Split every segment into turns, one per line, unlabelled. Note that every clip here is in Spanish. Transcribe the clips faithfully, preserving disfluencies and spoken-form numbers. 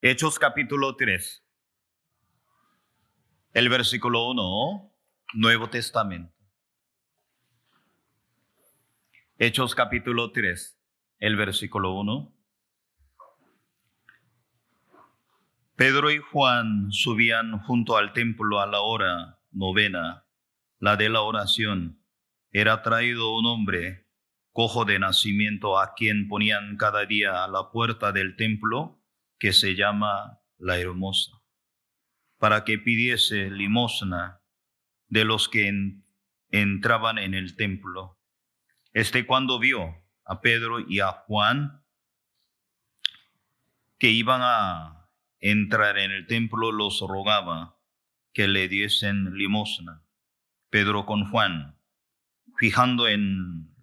Hechos capítulo tres, el versículo uno, Nuevo Testamento. Hechos capítulo tres, el versículo uno. Pedro y Juan subían junto al templo a la hora novena, la de la oración. Era traído un hombre cojo de nacimiento, a quien ponían cada día a la puerta del templo, que se llama La Hermosa, para que pidiese limosna de los que en, entraban en el templo. Este, cuando vio a Pedro y a Juan que iban a entrar en el templo, los rogaba que le diesen limosna. Pedro con Juan, fijando en,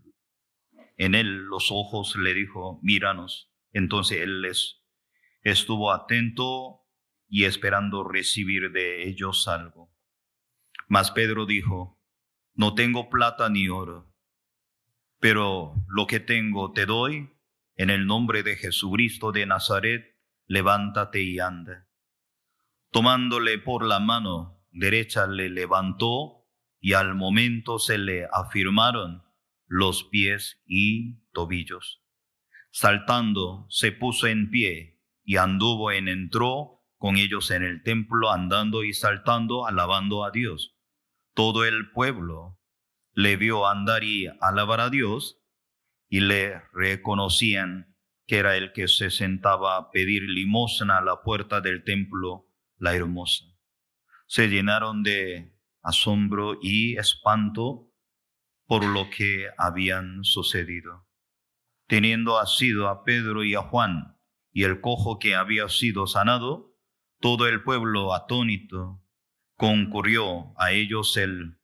en él los ojos, le dijo: míranos. Entonces él les estuvo atento y esperando recibir de ellos algo. Mas Pedro dijo: no tengo plata ni oro, pero lo que tengo te doy. En el nombre de Jesucristo de Nazaret, levántate y anda. Tomándole por la mano derecha, le levantó, y al momento se le afirmaron los pies y tobillos. Saltando, se puso en pie y anduvo en entró con ellos en el templo, andando y saltando, alabando a Dios. Todo el pueblo le vio andar y alabar a Dios, y le reconocían que era el que se sentaba a pedir limosna a la puerta del templo, La Hermosa. Se llenaron de asombro y espanto por lo que habían sucedido. Teniendo asido a Pedro y a Juan y el cojo que había sido sanado, todo el pueblo atónito concurrió a ellos el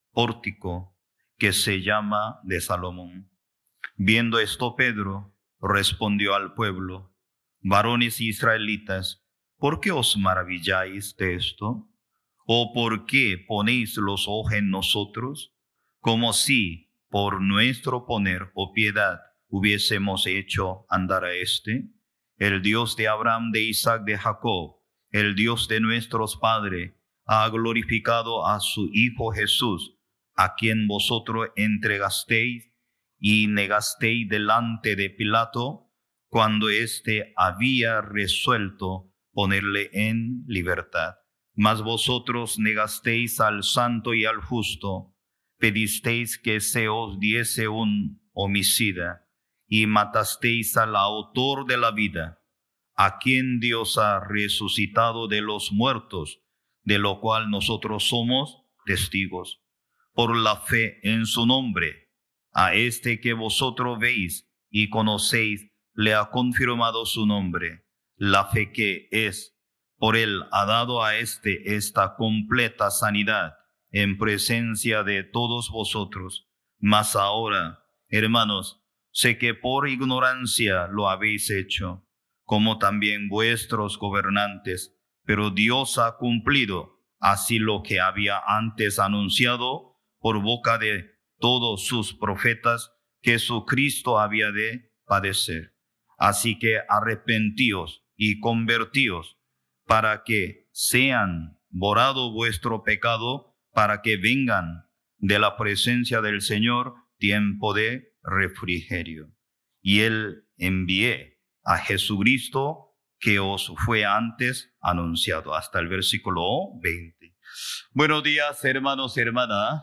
pórtico que se llama de Salomón. Viendo esto, Pedro respondió al pueblo: varones israelitas, ¿por qué os maravilláis de esto? ¿O por qué ponéis los ojos en nosotros, como si por nuestro poner o piedad hubiésemos hecho andar a este? El Dios de Abraham, de Isaac, de Jacob, el Dios de nuestros padres, ha glorificado a su Hijo Jesús, a quien vosotros entregasteis y negasteis delante de Pilato, cuando éste había resuelto ponerle en libertad. Mas vosotros negasteis al santo y al justo, pedisteis que se os diese un homicida, y matasteis al autor de la vida, a quien Dios ha resucitado de los muertos, de lo cual nosotros somos testigos. Por la fe en su nombre, a este que vosotros veis y conocéis, le ha confirmado su nombre. La fe que es por él ha dado a este esta completa sanidad en presencia de todos vosotros. Mas ahora, hermanos, sé que por ignorancia lo habéis hecho, como también vuestros gobernantes, pero Dios ha cumplido así lo que había antes anunciado por boca de todos sus profetas, que Jesucristo había de padecer. Así que arrepentíos y convertíos, para que sean borrado vuestro pecado, para que vengan de la presencia del Señor tiempo de refrigerio. Y él envié a Jesucristo, que os fue antes anunciado. Hasta el versículo veinte. Buenos días, hermanos y hermanas.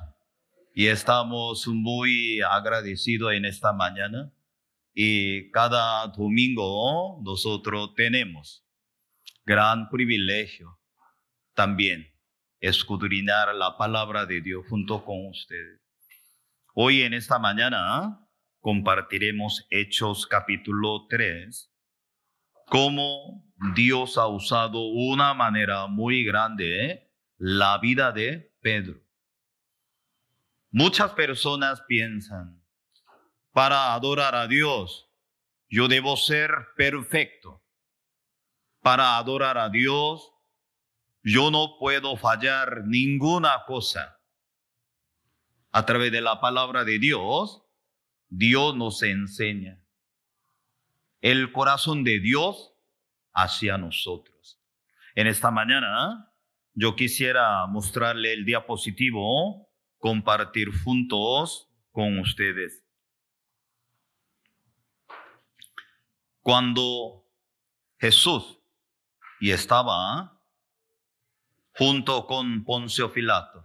Y estamos muy agradecidos en esta mañana. Y cada domingo nosotros tenemos gran privilegio también escudriñar la palabra de Dios junto con ustedes. Hoy en esta mañana compartiremos Hechos capítulo tres, cómo Dios ha usado una manera muy grande ¿eh? la vida de Pedro. Muchas personas piensan: para adorar a Dios, yo debo ser perfecto. Para adorar a Dios, yo no puedo fallar ninguna cosa. A través de la palabra de Dios, Dios nos enseña. El corazón de Dios hacia nosotros. En esta mañana yo quisiera mostrarle el diapositivo, compartir juntos con ustedes. Cuando Jesús y estaba junto con Poncio Pilato,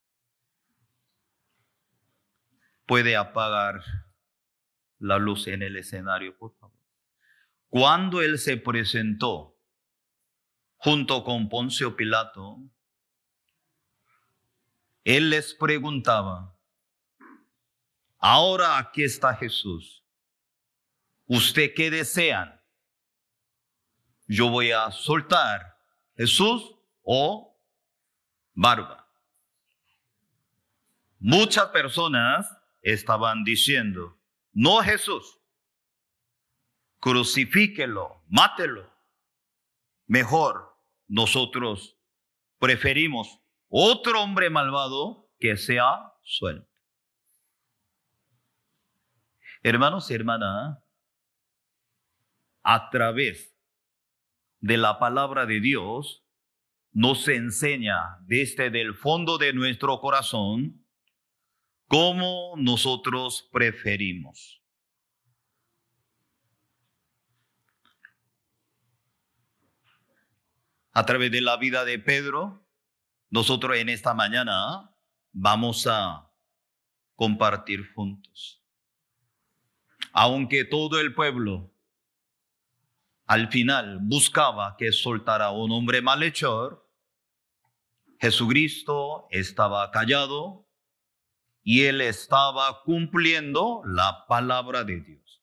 puede apagar la luz en el escenario, por favor. Cuando él se presentó junto con Poncio Pilato, él les preguntaba: ahora aquí está Jesús, ¿usted qué desean? Yo voy a soltar Jesús o Barba. Muchas personas estaban diciendo: no Jesús, crucifíquelo, mátelo. Mejor nosotros preferimos otro hombre malvado que sea suelto. Hermanos y hermanas, a través de la palabra de Dios nos enseña desde el fondo de nuestro corazón cómo nosotros preferimos. A través de la vida de Pedro, nosotros en esta mañana vamos a compartir juntos. Aunque todo el pueblo al final buscaba que soltara a un hombre malhechor, Jesucristo estaba callado y él estaba cumpliendo la palabra de Dios.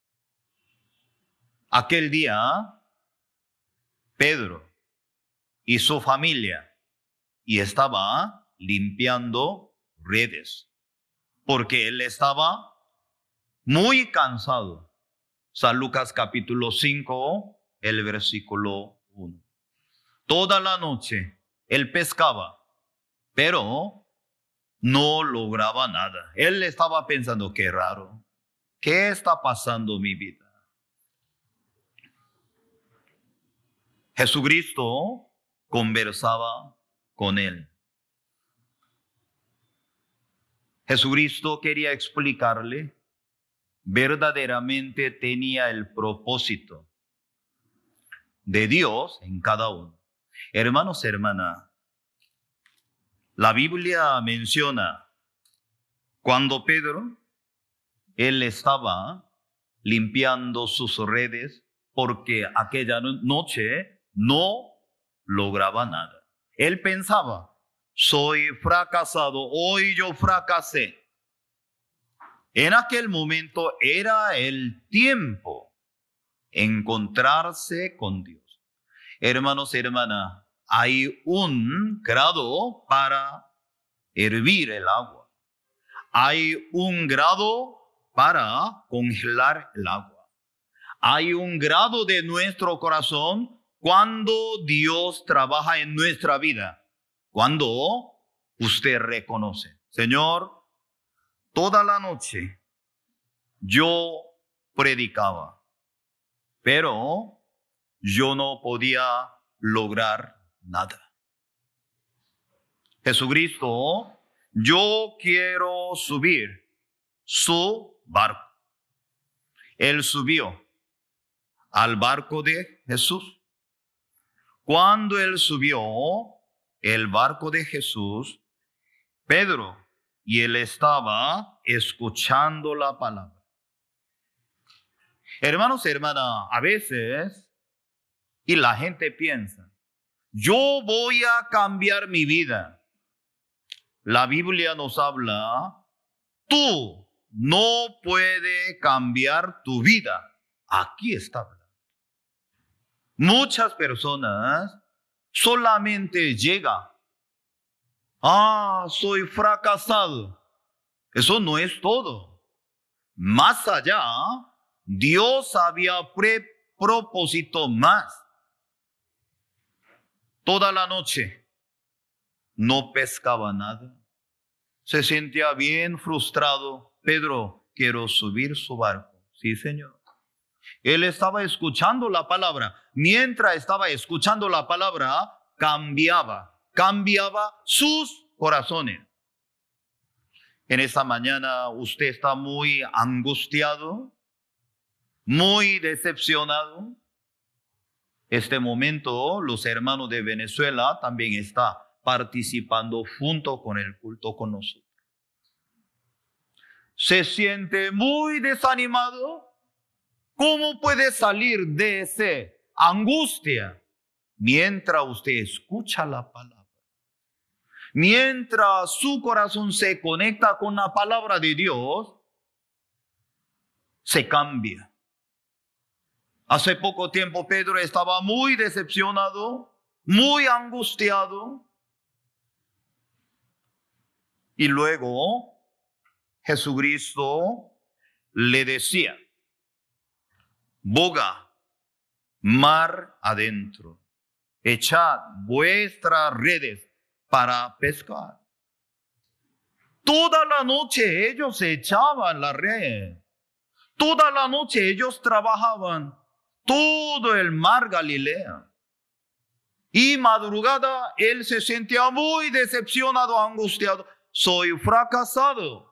Aquel día, Pedro y su familia y estaba limpiando redes, porque él estaba muy cansado. San Lucas capítulo cinco, el versículo uno. Toda la noche él pescaba, pero no lograba nada. Él estaba pensando: qué raro, ¿qué está pasando en mi vida? Jesucristo conversaba con él. Jesucristo quería explicarle, verdaderamente tenía el propósito de Dios en cada uno. Hermanos, hermanas, la Biblia menciona cuando Pedro, él estaba limpiando sus redes porque aquella noche no lograba nada. Él pensaba: soy fracasado, hoy yo fracasé. En aquel momento era el tiempo de encontrarse con Dios. Hermanos y hermanas, hay un grado para hervir el agua. Hay un grado para congelar el agua. Hay un grado de nuestro corazón cuando Dios trabaja en nuestra vida. Cuando usted reconoce: Señor, toda la noche yo predicaba, pero yo no podía lograr nada. Jesucristo, yo quiero subir su barco. Él subió al barco de Jesús. Cuando él subió el barco de Jesús, Pedro y él estaba escuchando la palabra. Hermanos y hermanas, a veces, y la gente piensa: yo voy a cambiar mi vida. La Biblia nos habla: tú no puedes cambiar tu vida. Aquí está hablando. Muchas personas solamente llegan: ah, soy fracasado. Eso no es todo. Más allá, Dios había pre propósito más. Toda la noche no pescaba nada. Se sentía bien frustrado. Pedro, quiero subir su barco. Sí, Señor. Él estaba escuchando la palabra. Mientras estaba escuchando la palabra, cambiaba, cambiaba sus corazones. En esta mañana usted está muy angustiado, muy decepcionado. Este momento los hermanos de Venezuela también están participando junto con el culto con nosotros. Se siente muy desanimado. ¿Cómo puede salir de esa angustia? Mientras usted escucha la palabra. Mientras su corazón se conecta con la palabra de Dios, se cambia. Hace poco tiempo Pedro estaba muy decepcionado, muy angustiado. Y luego Jesucristo le decía, boga mar adentro, echad vuestras redes para pescar. Toda la noche ellos echaban la red. Toda la noche ellos trabajaban todo el mar Galilea. Y madrugada él se sentía muy decepcionado, angustiado. Soy fracasado.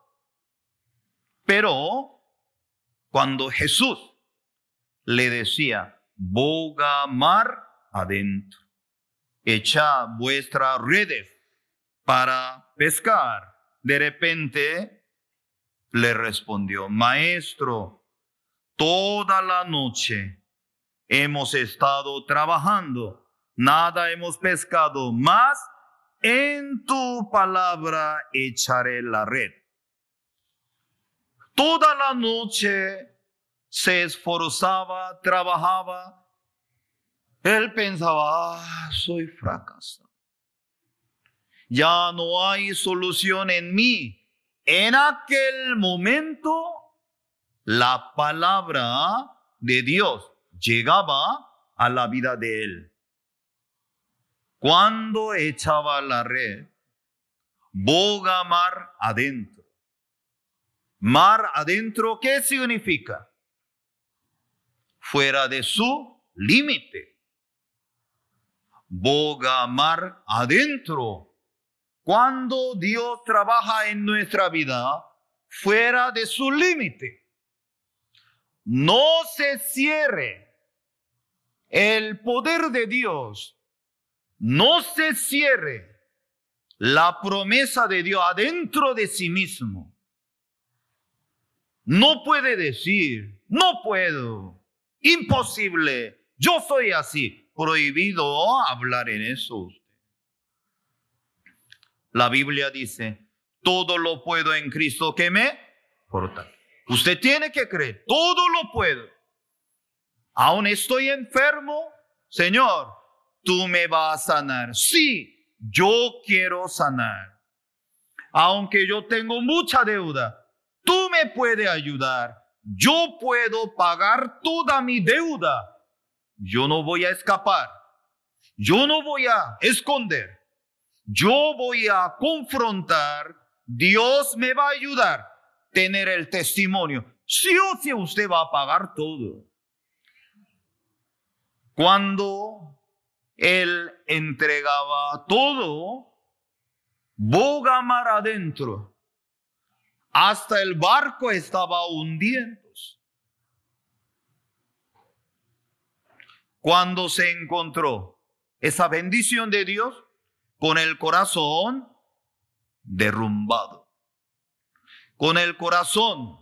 Pero cuando Jesús le decía, boga mar adentro, echad vuestras redes para pescar, de repente le respondió, maestro, toda la noche hemos estado trabajando, nada hemos pescado, mas en tu palabra echaré la red. Toda la noche se esforzaba, trabajaba. Él pensaba, ah, soy fracasado. Ya no hay solución en mí. En aquel momento, la palabra de Dios llegaba a la vida de él. Cuando echaba la red, boga mar adentro. Mar adentro, ¿qué significa? Fuera de su límite. Boga mar adentro. Cuando Dios trabaja en nuestra vida, fuera de su límite. No se cierre el poder de Dios. No se cierre la promesa de Dios adentro de sí mismo. No puede decir, no puedo, imposible, yo soy así. Prohibido hablar en eso. La Biblia dice, todo lo puedo en Cristo que me fortalece. Usted tiene que creer, todo lo puedo. Aún estoy enfermo, Señor, tú me vas a sanar. Sí, yo quiero sanar. Aunque yo tengo mucha deuda, tú me puedes ayudar. Yo puedo pagar toda mi deuda. Yo no voy a escapar. Yo no voy a esconder. Yo voy a confrontar. Dios me va a ayudar. Tener el testimonio. Sí o sí usted va a pagar todo. Cuando él entregaba todo, boga mar adentro, hasta el barco estaba hundiéndose. Cuando se encontró esa bendición de Dios con el corazón derrumbado, con el corazón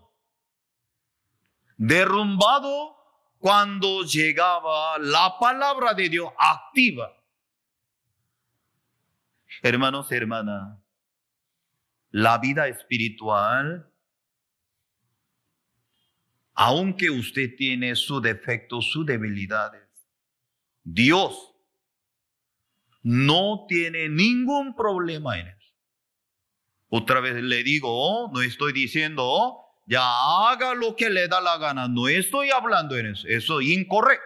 derrumbado, cuando llegaba la palabra de Dios activa. Hermanos y hermanas, la vida espiritual, aunque usted tiene sus defectos, sus debilidades, Dios no tiene ningún problema en eso. Otra vez le digo, no estoy diciendo, ya haga lo que le da la gana. No estoy hablando en eso. Eso es incorrecto.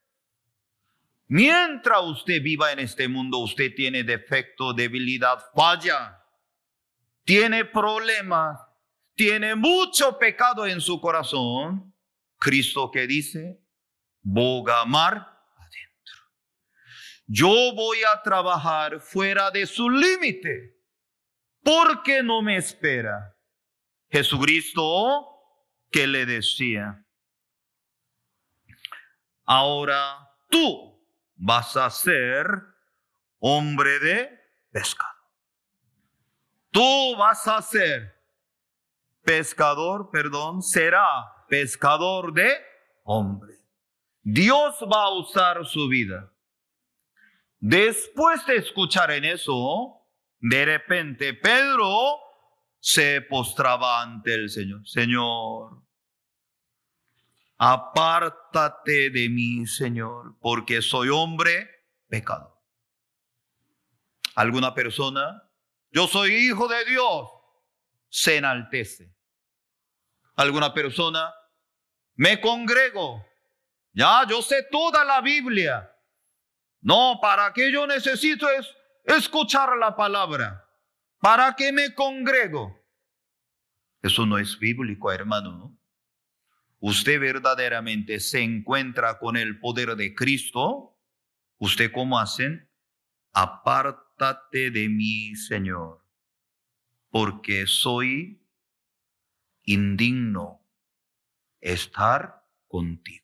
Mientras usted viva en este mundo, usted tiene defecto, debilidad, falla. Tiene problemas. Tiene mucho pecado en su corazón. Cristo que dice, boga mar adentro. Yo voy a trabajar fuera de su límite, porque no me espera. Jesucristo que le decía, ahora tú vas a ser hombre de pescado. Tú vas a ser pescador, perdón, será pescador de hombre. Dios va a usar su vida. Después de escuchar en eso, de repente Pedro se postraba ante el Señor. Señor, apártate de mí, Señor, porque soy hombre pecador. ¿Alguna persona? Yo soy hijo de Dios. Se enaltece. ¿Alguna persona? Me congrego. Ya, yo sé toda la Biblia. No, ¿para qué yo necesito es escuchar la palabra? ¿Para qué me congrego? Eso no es bíblico, hermano, ¿no? Usted verdaderamente se encuentra con el poder de Cristo. ¿Usted cómo hacen? Apártate de mí, Señor, porque soy indigno estar contigo.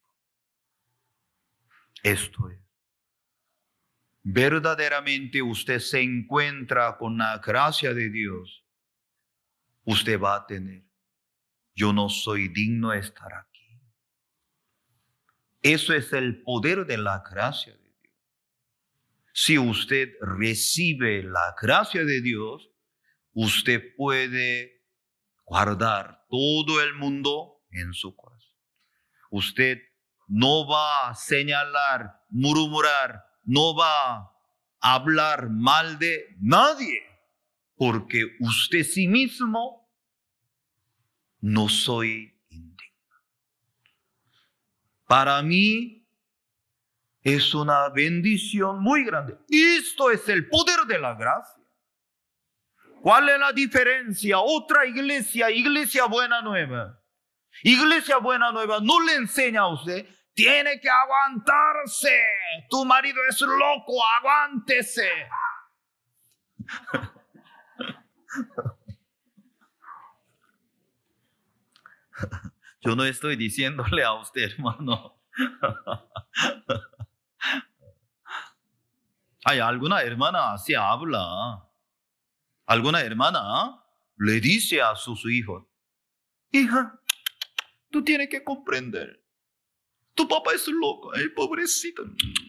Esto es. Verdaderamente usted se encuentra con la gracia de Dios. Usted va a tener, yo no soy digno de estar aquí. Eso es el poder de la gracia de Dios. Si usted recibe la gracia de Dios, usted puede guardar todo el mundo en su corazón. Usted no va a señalar, murmurar, no va a hablar mal de nadie, porque usted sí mismo no soy indigno. Para mí es una bendición muy grande. Esto es el poder de la gracia. ¿Cuál es la diferencia? Otra iglesia, Iglesia Buena Nueva. Iglesia Buena Nueva no le enseña a usted, tiene que aguantarse. Tu marido es loco, aguántese. Yo no estoy diciéndole a usted, hermano. Hay alguna hermana así habla. Alguna hermana le dice a sus hijos, hija, tú tienes que comprender. Tu papá es loco, ay, pobrecito.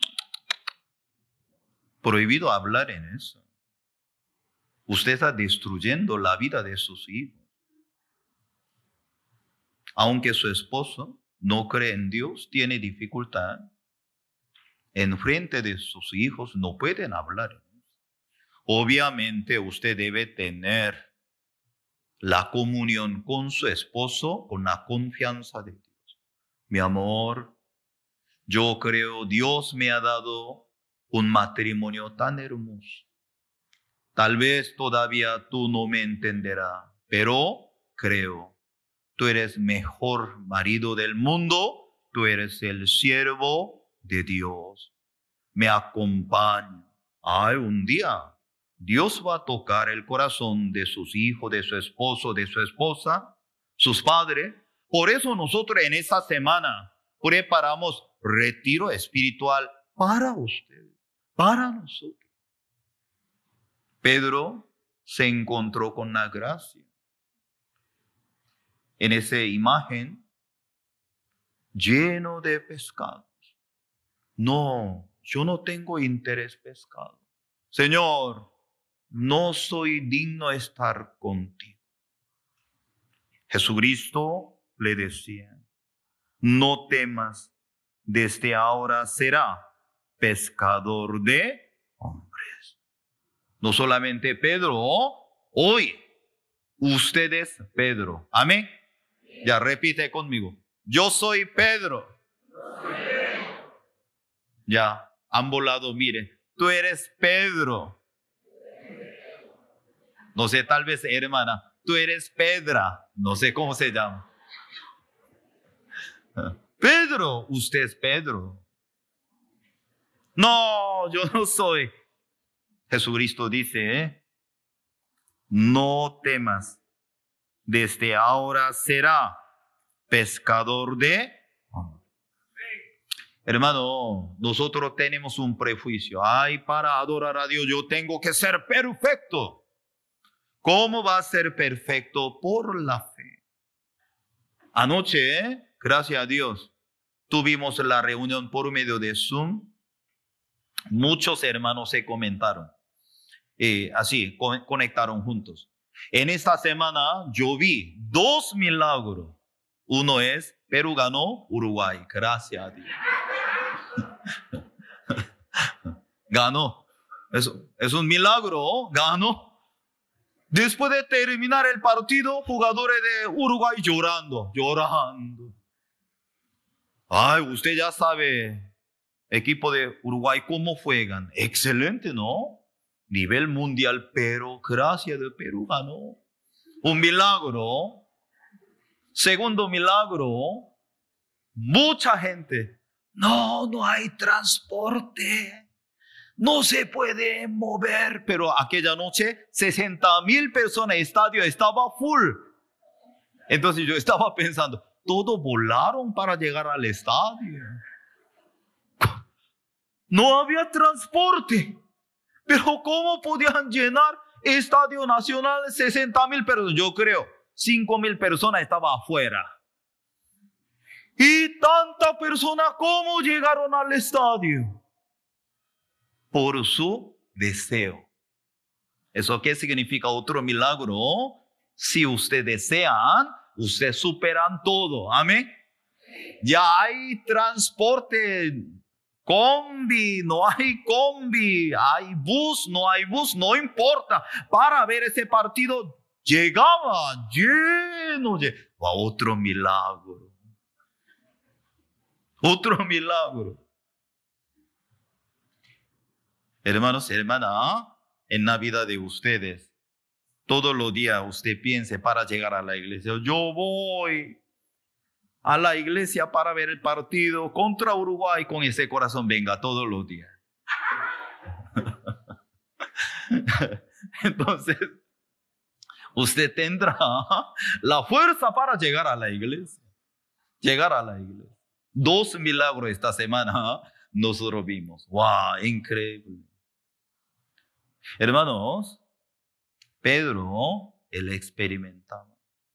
Prohibido hablar en eso. Usted está destruyendo la vida de sus hijos. Aunque su esposo no cree en Dios, tiene dificultad, en frente de sus hijos no pueden hablar. Obviamente usted debe tener la comunión con su esposo con la confianza de Dios. Mi amor, yo creo Dios me ha dado un matrimonio tan hermoso. Tal vez todavía tú no me entenderás, pero creo. Tú eres mejor marido del mundo, tú eres el siervo de Dios. Me acompaña. Ay, un día Dios va a tocar el corazón de sus hijos, de su esposo, de su esposa, sus padres. Por eso nosotros en esta semana preparamos retiro espiritual para ustedes, para nosotros. Pedro se encontró con la gracia. En esa imagen, lleno de pescados. No, yo no tengo interés pescado. Señor, no soy digno de estar contigo. Jesucristo le decía, no temas, desde ahora será pescador de hombres. No solamente Pedro, hoy usted es Pedro. Amén. Ya repite conmigo. Yo soy Pedro. Ya, ambos lados, mire. Tú eres Pedro. No sé, tal vez hermana. Tú eres Pedra. No sé cómo se llama. Pedro, usted es Pedro. No, yo no soy. Jesucristo dice, ¿eh? No temas, desde ahora será pescador de... Hermano, nosotros tenemos un prejuicio. Ay, para adorar a Dios yo tengo que ser perfecto. ¿Cómo va a ser perfecto? Por la fe. Anoche, ¿eh? Gracias a Dios, tuvimos la reunión por medio de Zoom. Muchos hermanos se comentaron. Eh, así, con, conectaron juntos. En esta semana yo vi dos milagros. Uno es, Perú ganó, Uruguay. Gracias a Dios. Ganó. Es, es un milagro, ganó. Después de terminar el partido, jugadores de Uruguay llorando, llorando. Ay, usted ya sabe, equipo de Uruguay, ¿cómo juegan? Excelente, ¿no? Nivel mundial, pero gracias de Perú ganó. Un milagro. Segundo milagro, mucha gente. No, no hay transporte. No se puede mover. Pero aquella noche, sesenta mil personas, el estadio estaba full. Entonces yo estaba pensando, todos volaron para llegar al estadio. No había transporte. Pero ¿cómo podían llenar Estadio Nacional de sesenta mil personas? Yo creo, cinco mil personas estaban afuera. Y tanta persona, ¿cómo llegaron al estadio? Por su deseo. ¿Eso qué significa? Otro milagro. Si ustedes desean, ustedes superan todo. Amén. Ya hay transporte, combi, no hay combi, hay bus, no hay bus, no importa. Para ver ese partido, llegaba lleno. Va otro milagro. Otro milagro. Hermanos y hermanas, en la vida de ustedes, todos los días usted piense para llegar a la iglesia. Yo voy a la iglesia para ver el partido contra Uruguay con ese corazón. Venga todos los días. Entonces, usted tendrá la fuerza para llegar a la iglesia. Llegar a la iglesia. Dos milagros esta semana nosotros vimos. ¡Wow! Increíble. Hermanos, Pedro, él experimentaba.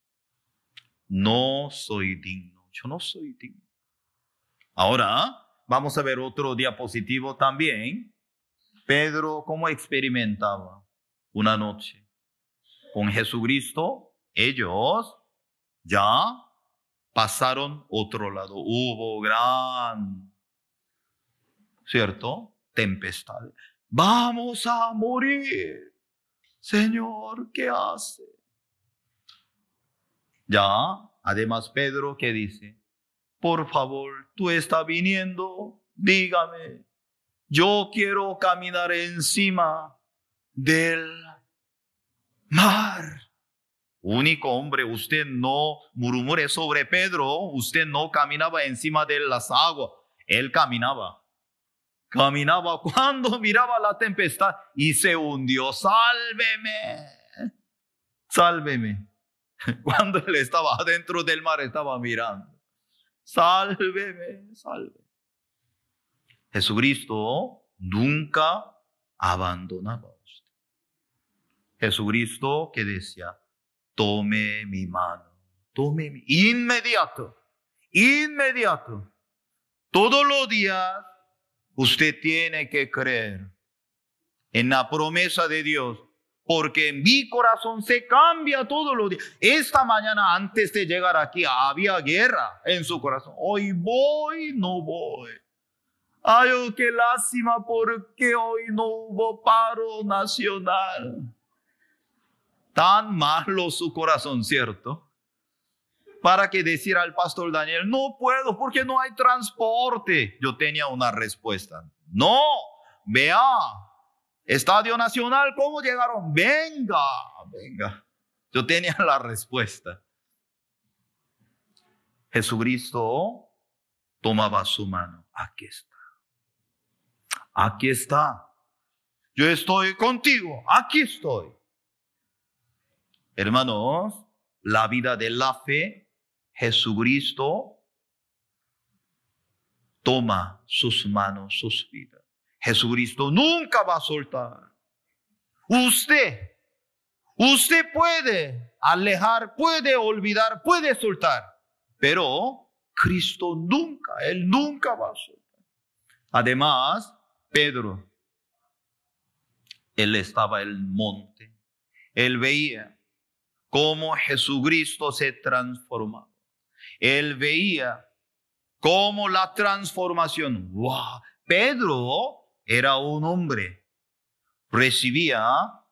No soy digno. Yo no soy digno. Ahora, vamos a ver otro diapositivo también. Pedro, ¿cómo experimentaba? Una noche con Jesucristo, ellos ya pasaron otro lado. Hubo gran, ¿cierto? Tempestad. Vamos a morir. Señor, ¿qué hace? Ya, además Pedro, ¿qué dice? Por favor, tú estás viniendo, dígame. Yo quiero caminar encima del mar. Único hombre, usted no murmure sobre Pedro. Usted no caminaba encima de las aguas. Él caminaba. Caminaba cuando miraba la tempestad y se hundió. Sálveme. Sálveme. Cuando él estaba adentro del mar, estaba mirando. Sálveme, sálveme. Jesucristo nunca abandonaba a usted. Jesucristo que decía, tome mi mano, tome mi... Inmediato, inmediato. Todos los días usted tiene que creer en la promesa de Dios. Porque en mi corazón se cambia todos los días. Esta mañana antes de llegar aquí había guerra en su corazón. Hoy voy, no voy. Ay, oh, qué lástima porque hoy no hubo paro nacional. Tan malo su corazón, ¿cierto? Para que decir al pastor Daniel, no puedo porque no hay transporte. Yo tenía una respuesta. No, vea. Estadio Nacional, ¿cómo llegaron? Venga, venga. Yo tenía la respuesta. Jesucristo tomaba su mano. Aquí está. Aquí está. Yo estoy contigo. Aquí estoy. Hermanos, la vida de la fe, Jesucristo toma sus manos, sus vidas. Jesucristo nunca va a soltar. Usted, usted puede alejar, puede olvidar, puede soltar, pero Cristo nunca, Él nunca va a soltar. Además, Pedro, él estaba en el monte, él veía cómo Jesucristo se transformaba. Él veía cómo la transformación, wow, Pedro era un hombre, recibía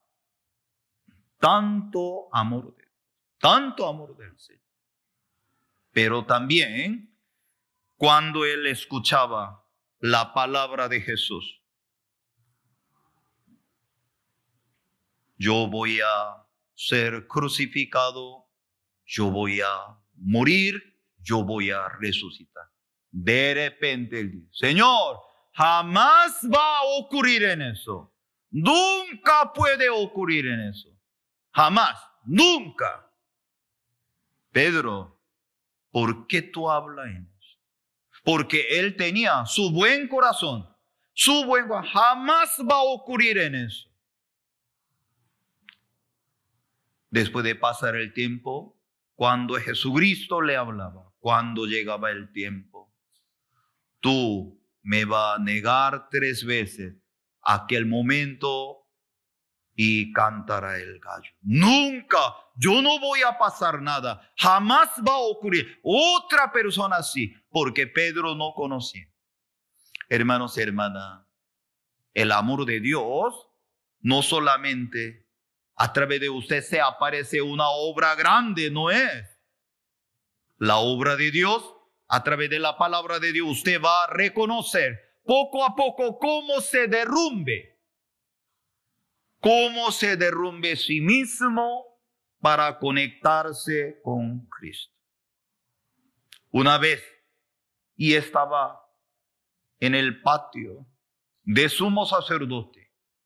tanto amor de Dios, tanto amor del Señor. Pero también cuando él escuchaba la palabra de Jesús, yo voy a ser crucificado, yo voy a morir, yo voy a resucitar. De repente él dice, Señor, jamás va a ocurrir en eso. Nunca puede ocurrir en eso. Jamás, nunca. Pedro, ¿por qué tú hablas en eso? Porque él tenía su buen corazón. Su buen corazón. Jamás va a ocurrir en eso. Después de pasar el tiempo, cuando Jesucristo le hablaba, cuando llegaba el tiempo, tú me vas a negar tres veces aquel momento y cantará el gallo. Nunca, yo no voy a pasar nada, jamás va a ocurrir otra persona así, porque Pedro no conocía. Hermanos y hermanas, el amor de Dios no solamente a través de usted se aparece una obra grande, no es. La obra de Dios, a través de la palabra de Dios, usted va a reconocer poco a poco cómo se derrumbe, cómo se derrumbe sí mismo para conectarse con Cristo. Una vez, y estaba en el patio de sumo sacerdote,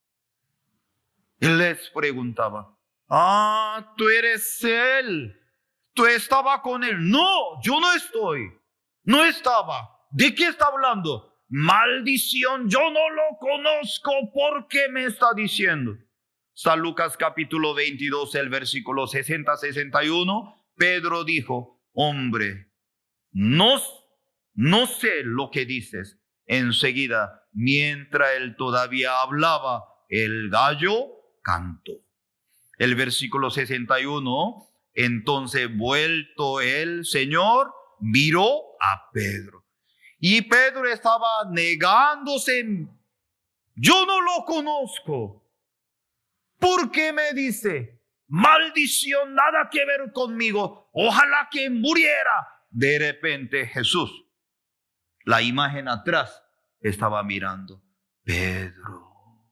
él les preguntaba, ah, tú eres él, tú estabas con él. No, yo no estoy, no estaba. ¿De qué está hablando? Maldición, yo no lo conozco, ¿por qué me está diciendo? San Lucas capítulo veintidós, el versículo sesenta a sesenta y uno, Pedro dijo, hombre, no, no sé lo que dices. Enseguida, mientras él todavía hablaba, el gallo cantó. El versículo sesenta y uno, entonces vuelto el Señor, miró a Pedro. Y Pedro estaba negándose. Yo no lo conozco. ¿Por qué me dice? Maldición, nada que ver conmigo. Ojalá que muriera. De repente Jesús, la imagen atrás, estaba mirando. Pedro.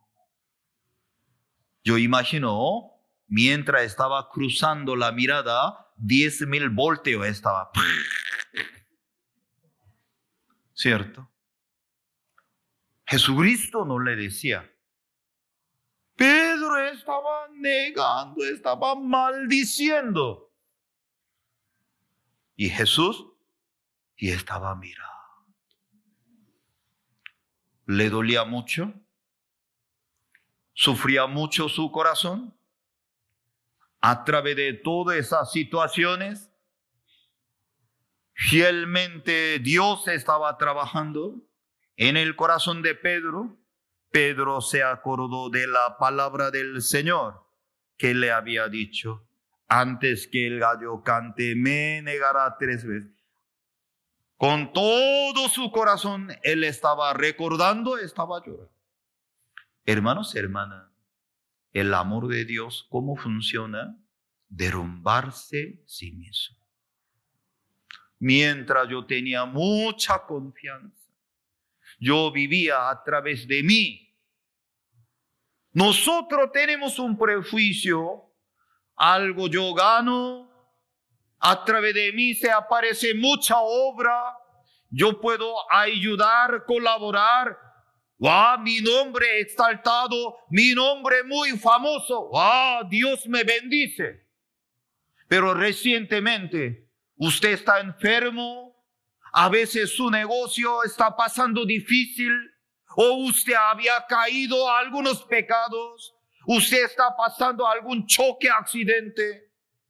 Yo imagino, mientras estaba cruzando la mirada, diez mil voltios estaba. ¿Cierto? Jesucristo no le decía. Pedro estaba negando, estaba maldiciendo. Y Jesús, y estaba mirando. ¿Le dolía mucho? ¿Sufría mucho su corazón? A través de todas esas situaciones, fielmente Dios estaba trabajando en el corazón de Pedro. Pedro se acordó de la palabra del Señor que le había dicho, antes que el gallo cante, me negará tres veces. Con todo su corazón, él estaba recordando, estaba llorando. Hermanos y hermanas, el amor de Dios, ¿cómo funciona? Derrumbarse sí mismo. Mientras yo tenía mucha confianza, yo vivía a través de mí. Nosotros tenemos un prejuicio, algo yo gano, a través de mí se aparece mucha obra, yo puedo ayudar, colaborar. ¡Wow! Mi nombre exaltado, mi nombre muy famoso. ¡Wow! Dios me bendice. Pero recientemente usted está enfermo, a veces su negocio está pasando difícil, o usted había caído a algunos pecados, usted está pasando algún choque, accidente.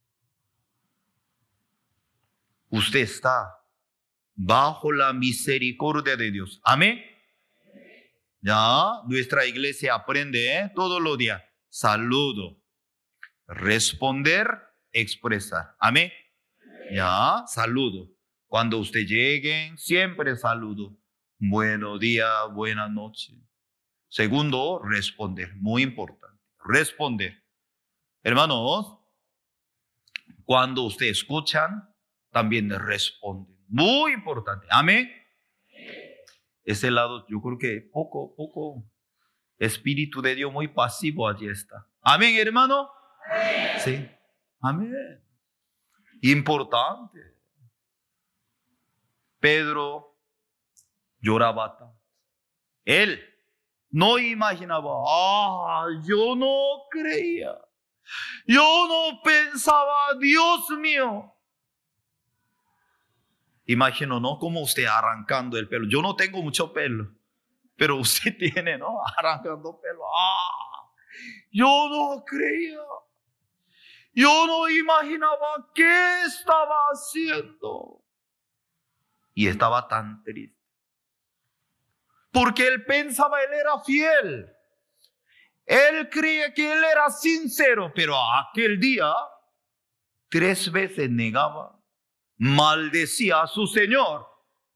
Usted está bajo la misericordia de Dios. Amén. Ya, nuestra iglesia aprende ¿eh? todos los días. Saludo, responder, expresar. Amén. Ya, saludo. Cuando usted llegue, siempre saludo. Buenos días, buenas noches. Segundo, responder. Muy importante. Responder. Hermanos, cuando ustedes escuchan, también responden. Muy importante. Amén. Ese lado, yo creo que poco, poco Espíritu de Dios muy pasivo allí está. Amén, hermano. Amén. Sí. Amén. Importante. Pedro lloraba tanto. Él no imaginaba, ah, yo no creía. Yo no pensaba, Dios mío. Imagino, ¿no? Como usted arrancando el pelo. Yo no tengo mucho pelo, pero usted tiene, ¿no? Arrancando pelo. Ah, yo no creía. Yo no imaginaba qué estaba haciendo. Y estaba tan triste. Porque él pensaba, él era fiel. Él creía que él era sincero, pero aquel día, tres veces negaba. Maldecía a su Señor.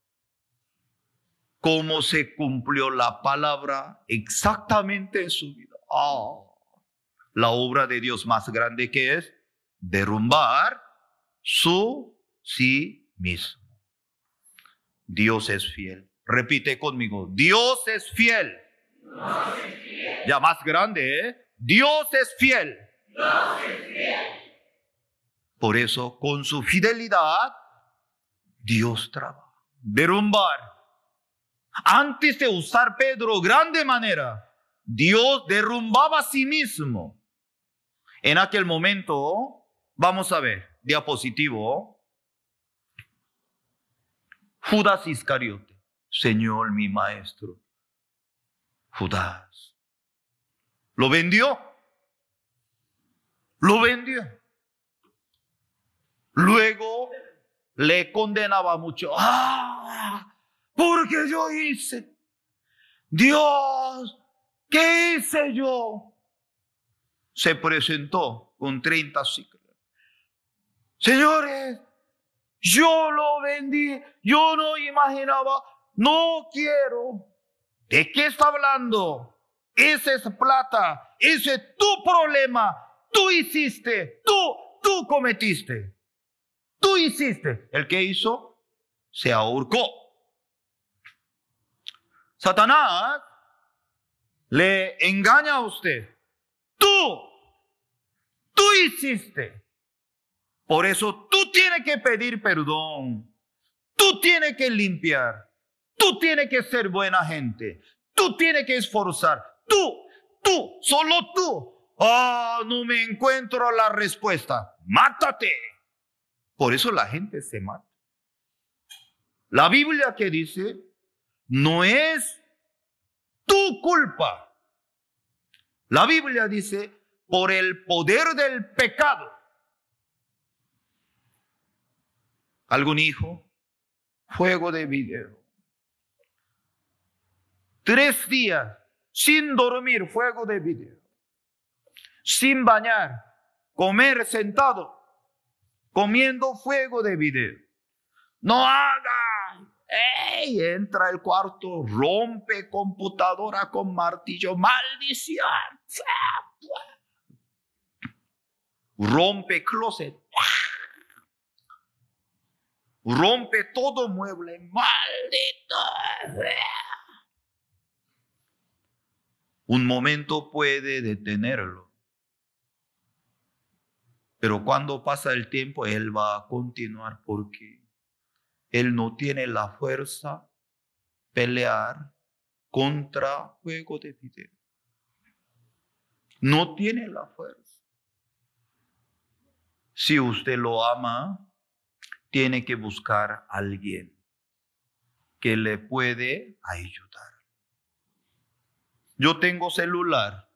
¿Cómo se cumplió la palabra exactamente en su vida? Ah, la obra de Dios más grande que es derrumbar su sí mismo. Dios es fiel. Repite conmigo. Dios es fiel.
Dios es fiel.
Ya más grande, ¿eh? Dios es fiel.
Dios es fiel.
Por eso, con su fidelidad, Dios trabaja. Derrumbar. Antes de usar Pedro grande manera, Dios derrumbaba a sí mismo. En aquel momento, vamos a ver, diapositivo, Judas Iscariote, Señor mi maestro. Judas. Lo vendió. Lo vendió. Luego le condenaba mucho. ¡Ah! Porque yo hice. Dios, ¿qué hice yo? Se presentó con treinta siclos. Señores, yo lo vendí. Yo no imaginaba. No quiero. ¿De qué está hablando? Esa es plata. Ese es tu problema. Tú hiciste. Tú, tú cometiste. Tú hiciste. ¿El que hizo? Se ahorcó. Satanás le engaña a usted. Tú, tú hiciste. Por eso tú tienes que pedir perdón. Tú tienes que limpiar. Tú tienes que ser buena gente. Tú tienes que esforzar. Tú, tú, solo tú. Ah, oh, no me encuentro la respuesta. Mátate. Por eso la gente se mata. La Biblia que dice, no es tu culpa. La Biblia dice, por el poder del pecado. ¿Algún hijo? Juego de video. Tres días sin dormir, juego de video. Sin bañar, comer sentado. Comiendo fuego de video. No haga. ¡Ey! Entra al cuarto, rompe computadora con martillo. ¡Maldición! Rompe closet. Rompe todo mueble. ¡Maldito! Un momento puede detenerlo. Pero cuando pasa el tiempo, él va a continuar porque Él no tiene la fuerza pelear contra juego de video. No tiene la fuerza. Si usted lo ama, tiene que buscar a alguien que le puede ayudar. Yo tengo celular.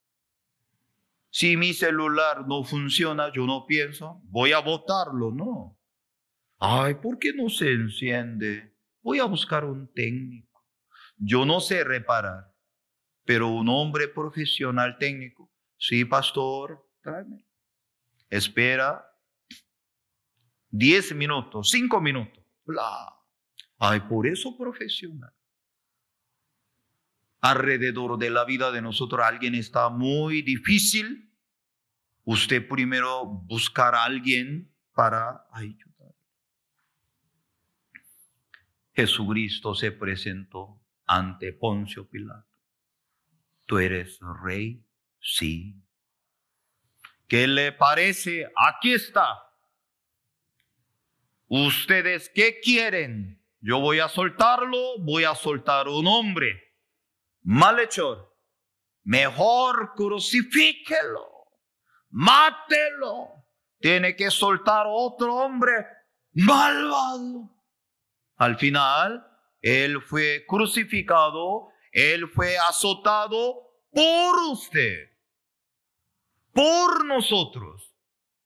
Si mi celular no funciona, yo no pienso, voy a botarlo, no. Ay, ¿por qué no se enciende? Voy a buscar un técnico. Yo no sé reparar, pero un hombre profesional técnico, sí, pastor, tráeme. Espera diez minutos, cinco minutos. Bla. Ay, por eso profesional. Alrededor de la vida de nosotros alguien está muy difícil. Usted primero buscar a alguien para ayudar. Jesucristo se presentó ante Poncio Pilato. ¿Tú eres rey? Sí. ¿Qué le parece? Aquí está. ¿Ustedes qué quieren? Yo voy a soltarlo, voy a soltar un hombre malhechor. Mejor crucifíquelo, mátelo. Tiene que soltar otro hombre malvado. Al final, él fue crucificado, él fue azotado por usted, por nosotros.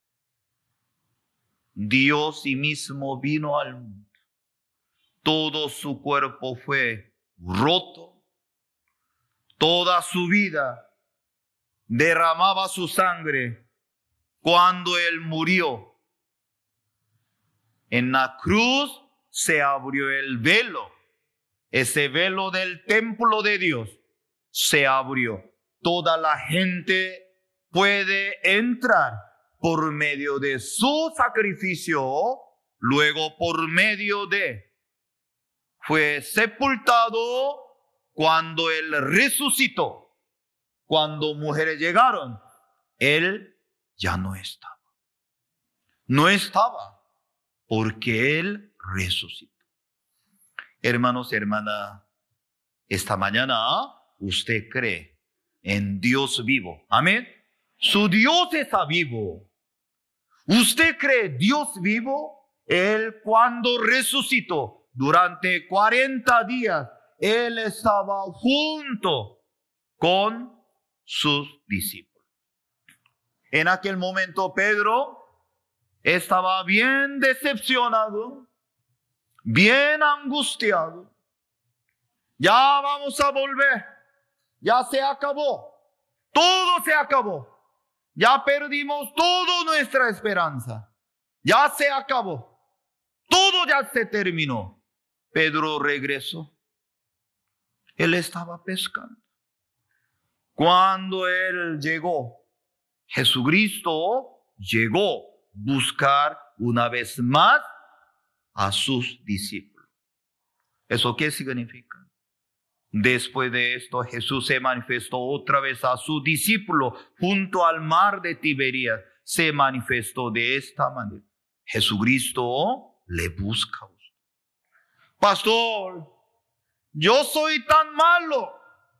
Dios sí mismo vino al mundo. Todo su cuerpo fue roto. Toda su vida derramaba su sangre cuando él murió. En la cruz se abrió el velo. Ese velo del templo de Dios se abrió. Toda la gente puede entrar por medio de su sacrificio, luego por medio de fue sepultado cuando él resucitó. Cuando mujeres llegaron, él ya no estaba. No estaba porque él resucitó. Hermanos y hermanas, esta mañana usted cree en Dios vivo. Amén. Su Dios está vivo. ¿Usted cree Dios vivo? Él cuando resucitó durante cuarenta días, él estaba junto con sus discípulos. En aquel momento Pedro estaba bien decepcionado, bien angustiado. Ya vamos a volver. Ya se acabó. Todo se acabó. Ya perdimos toda nuestra esperanza. Ya se acabó. Todo ya se terminó. Pedro regresó. Él estaba pescando. Cuando él llegó, Jesucristo llegó a buscar una vez más a sus discípulos. ¿Eso qué significa? Después de esto, Jesús se manifestó otra vez a su discípulo junto al mar de Tiberias. Se manifestó de esta manera. Jesucristo le busca a usted. Pastor, yo soy tan malo.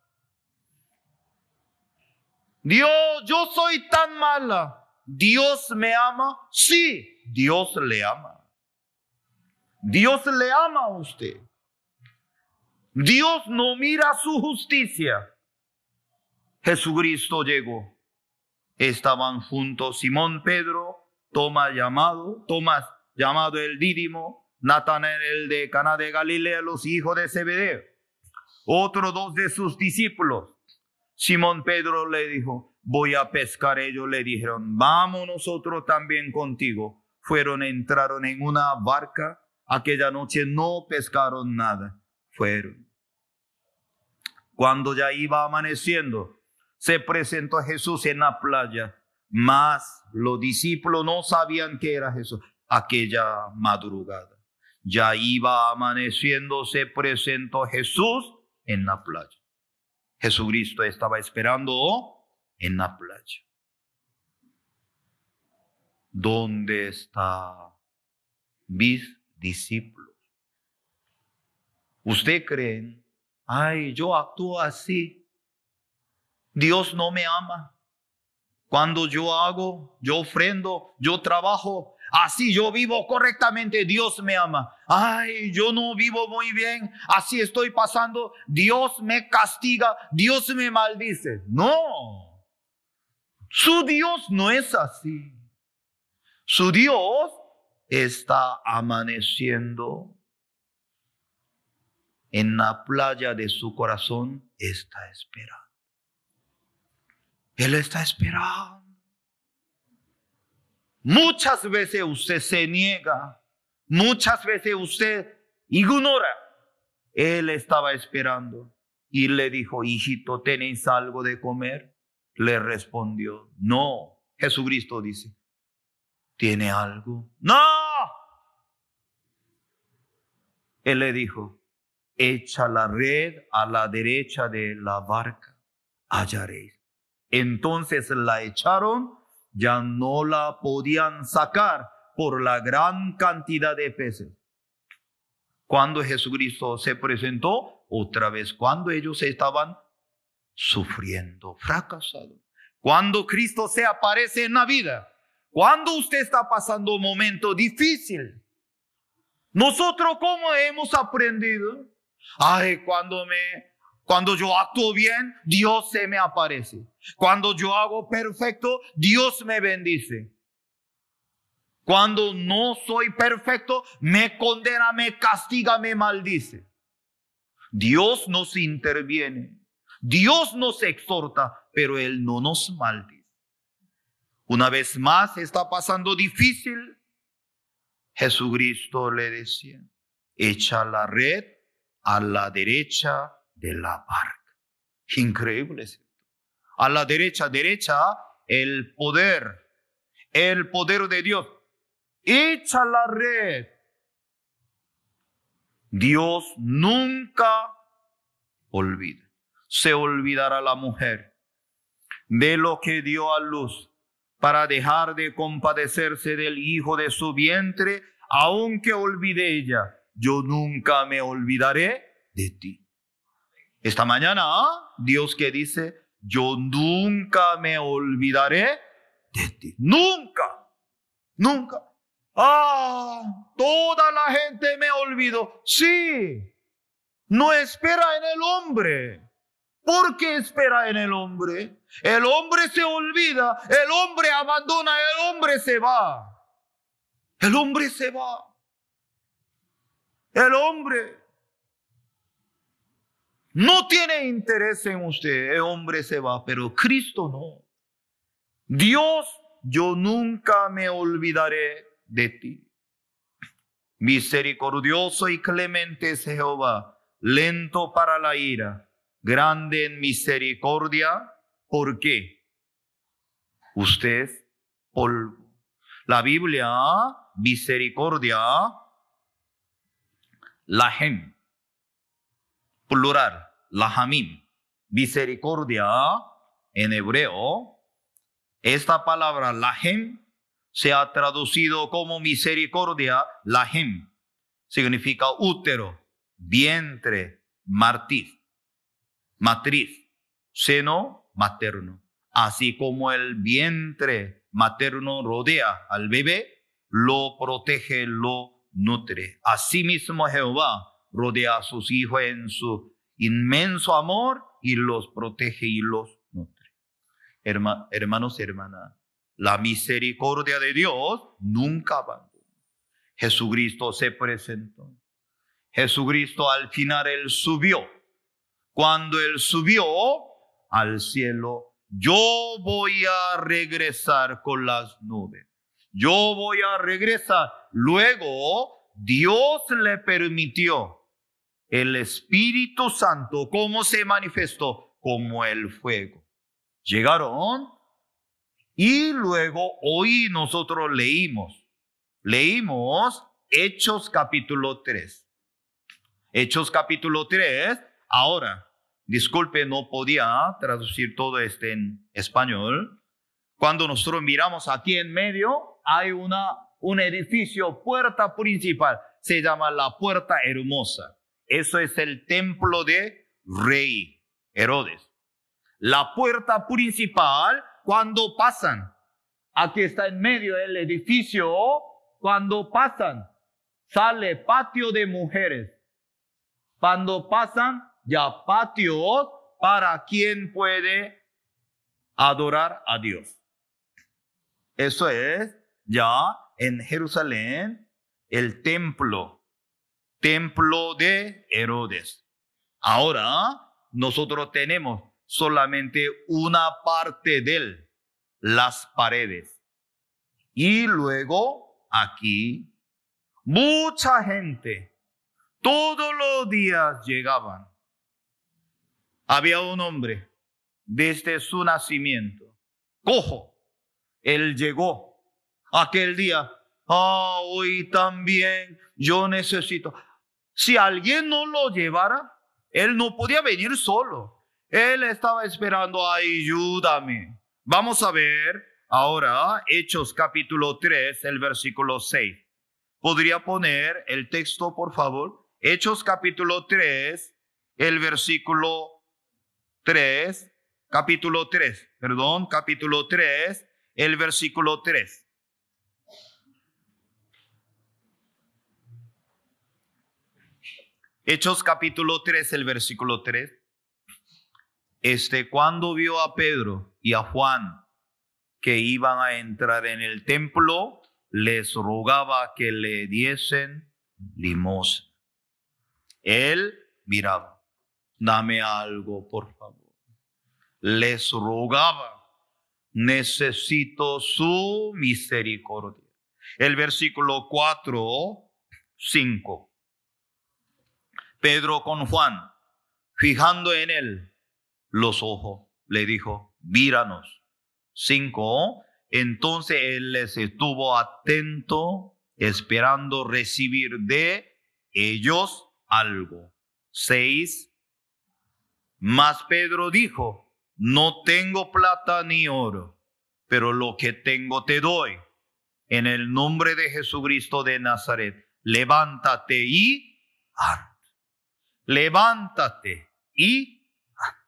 Dios, yo soy tan mala. ¿Dios me ama? Sí, Dios le ama. Dios le ama a usted. Dios no mira su justicia. Jesucristo llegó. Estaban juntos Simón Pedro, Tomás llamado, Tomás llamado el Dídimo, Natanael el de Caná de Galilea, los hijos de Zebedeo. Otros dos de sus discípulos. Simón Pedro le dijo, voy a pescar. Ellos le dijeron, vamos nosotros también contigo. Fueron, entraron en una barca. Aquella noche no pescaron nada. Fueron. Cuando ya iba amaneciendo, se presentó Jesús en la playa. Mas los discípulos no sabían que era Jesús. Aquella madrugada, ya iba amaneciendo, se presentó Jesús en la playa. Jesucristo estaba esperando en la playa. ¿Dónde están mis discípulos? ¿Usted cree? Ay, yo actúo así. Dios no me ama. Cuando yo hago, yo ofrendo, yo trabajo, así yo vivo correctamente, Dios me ama. Ay, yo no vivo muy bien, así estoy pasando, Dios me castiga, Dios me maldice. No, su Dios no es así. Su Dios está amaneciendo en la playa de su corazón, está esperando. Él está esperando. Muchas veces usted se niega. Muchas veces usted ignora. Él estaba esperando. Y le dijo, hijito, ¿tenéis algo de comer? Le respondió, no. Jesucristo dice, ¿tiene algo? No. Él le dijo, echa la red a la derecha de la barca, hallaréis. Entonces la echaron, ya no la podían sacar por la gran cantidad de peces. Cuando Jesucristo se presentó, otra vez, cuando ellos estaban sufriendo, fracasados. Cuando Cristo se aparece en la vida, cuando usted está pasando un momento difícil, nosotros, ¿cómo hemos aprendido? Ay, cuando me... Cuando yo actúo bien, Dios se me aparece. Cuando yo hago perfecto, Dios me bendice. Cuando no soy perfecto, me condena, me castiga, me maldice. Dios nos interviene. Dios nos exhorta, pero Él no nos maldice. Una vez más está pasando difícil. Jesucristo le decía, echa la red a la derecha de la barca. Increíble, ¿cierto? A la derecha, derecha, el poder, el poder de Dios. Echa la red. Dios nunca olvida. Se olvidará la mujer de lo que dio a luz para dejar de compadecerse del hijo de su vientre, aunque olvide ella. Yo nunca me olvidaré de ti. Esta mañana, ¿ah? Dios que dice, yo nunca me olvidaré de ti. Nunca, nunca. Ah, toda la gente me olvidó. Sí, no espera en el hombre. ¿Por qué espera en el hombre? El hombre se olvida, el hombre abandona, el hombre se va. El hombre se va. El hombre no tiene interés en usted, el hombre se va, pero Cristo no. Dios, yo nunca me olvidaré de ti. Misericordioso y clemente es Jehová, lento para la ira, grande en misericordia. ¿Por qué? Usted es polvo. La Biblia, misericordia, lahem, plural, lahamim, misericordia en hebreo. Esta palabra lahem se ha traducido como misericordia. Lahem significa útero, vientre, matriz, matriz, seno materno. Así como el vientre materno rodea al bebé, lo protege, lo nutre. Asimismo Jehová rodea a sus hijos en su inmenso amor y los protege y los nutre. Herma, hermanos y hermanas, la misericordia de Dios nunca abandona. Jesucristo se presentó. Jesucristo al final Él subió. Cuando Él subió al cielo, yo voy a regresar con las nubes. Yo voy a regresar. Luego Dios le permitió el Espíritu Santo. ¿Cómo se manifestó? Como el fuego. Llegaron y luego hoy nosotros leímos. Leímos Hechos capítulo tres. Hechos capítulo tres. Ahora, disculpe, no podía traducir todo este en español. Cuando nosotros miramos aquí en medio, hay una, un edificio, puerta principal. Se llama la Puerta Hermosa. Eso es el templo de rey Herodes. La puerta principal, cuando pasan, aquí está en medio del edificio, cuando pasan, sale patio de mujeres. Cuando pasan, ya patios para quien puede adorar a Dios. Eso es ya en Jerusalén el templo, templo de Herodes. Ahora nosotros tenemos solamente una parte de él, las paredes. Y luego aquí mucha gente todos los días llegaban. Había un hombre desde su nacimiento, cojo. Él llegó aquel día. Ah, hoy también yo necesito. Si alguien no lo llevara, él no podía venir solo. Él estaba esperando, ayúdame. Vamos a ver ahora Hechos capítulo tres, el versículo seis. ¿Podría poner el texto, por favor? Hechos capítulo tres, el versículo tres, capítulo tres, perdón, capítulo tres, el versículo tres. Hechos capítulo tres, el versículo tres. Este, cuando vio a Pedro y a Juan que iban a entrar en el templo, les rogaba que le diesen limosna. Él miraba, dame algo, por favor. Les rogaba, necesito su misericordia. El versículo cuatro, cinco. Pedro con Juan, fijando en él los ojos, le dijo, míranos. Cinco. Entonces él les estuvo atento, esperando recibir de ellos algo. Seis. Mas Pedro dijo, no tengo plata ni oro, pero lo que tengo te doy. En el nombre de Jesucristo de Nazaret, levántate y anda. Levántate y anda.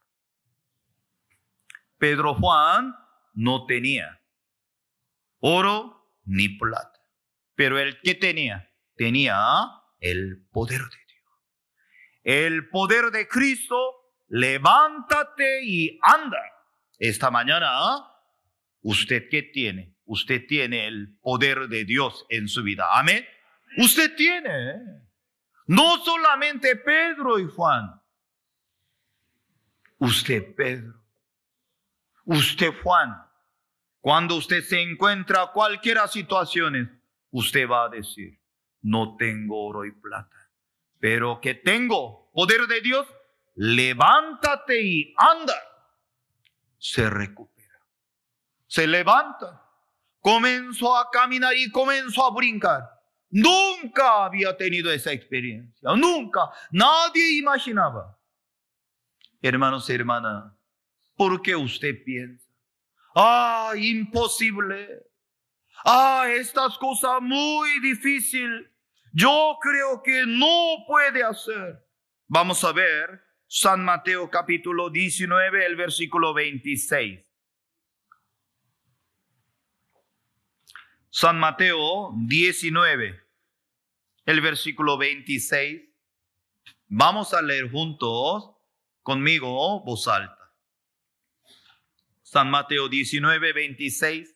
Pedro Juan no tenía oro ni plata, pero el que tenía, tenía el poder de Dios. El poder de Cristo, levántate y anda. Esta mañana, ¿usted qué tiene? Usted tiene el poder de Dios en su vida. Amén. Usted tiene. No solamente Pedro y Juan. Usted, Pedro. Usted, Juan. Cuando usted se encuentra cualquier situación, usted va a decir, no tengo oro y plata, pero que tengo poder de Dios, levántate y anda. Se recupera. Se levanta. Comenzó a caminar y comenzó a brincar. Nunca había tenido esa experiencia. Nunca. Nadie imaginaba. Hermanos y hermanas, ¿por qué usted piensa? Ah, imposible. Ah, estas cosas muy difíciles. Yo creo que no puede hacer. Vamos a ver San Mateo capítulo diecinueve, el versículo veintiséis. San Mateo diecinueve, el versículo veintiséis. Vamos a leer juntos conmigo, voz alta. San Mateo diecinueve, veintiséis.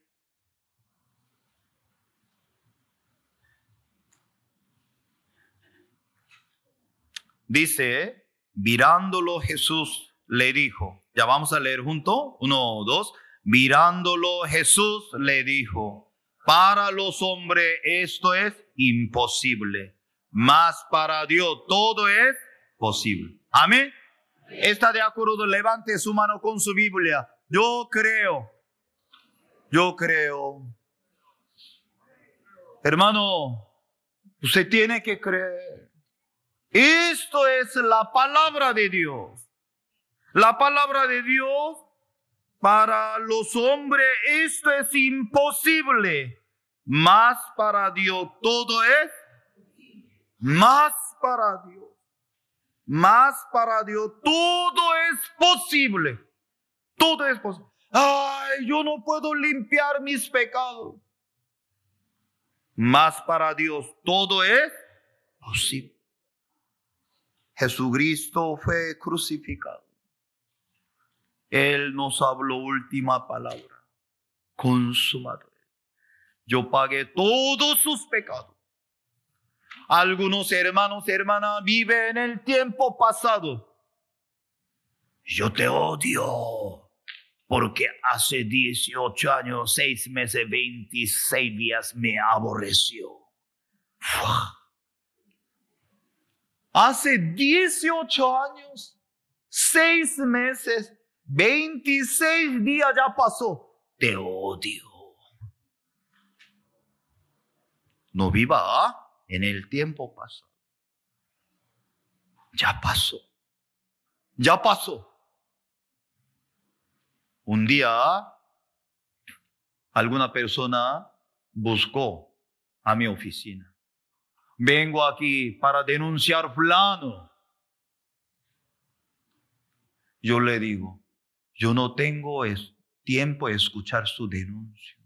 Dice, mirándolo Jesús le dijo, ya vamos a leer junto, uno, dos. Mirándolo Jesús le dijo, para los hombres esto es imposible, mas para Dios todo es posible. Amén. ¿Está de acuerdo? Levante su mano con su Biblia. Yo creo, yo creo. Hermano, usted tiene que creer. Esto es la palabra de Dios. La palabra de Dios para los hombres esto es imposible. Mas para Dios todo es más para Dios. Mas para Dios todo es posible. Todo es posible. Ay, yo no puedo limpiar mis pecados. Mas para Dios todo es posible. Jesucristo fue crucificado. Él nos habló última palabra. Consumado. Yo pagué todos sus pecados. Algunos hermanos y hermanas viven en el tiempo pasado. Yo te odio porque hace dieciocho años, seis meses, veintiséis días me aborreció. ¡Fua! Hace dieciocho años, seis meses, veintiséis días ya pasó. Te odio. No viva en el tiempo pasado. Ya pasó. Ya pasó. Un día, alguna persona buscó a mi oficina. Vengo aquí para denunciar fulano. Yo le digo, yo no tengo es, tiempo de escuchar su denuncia.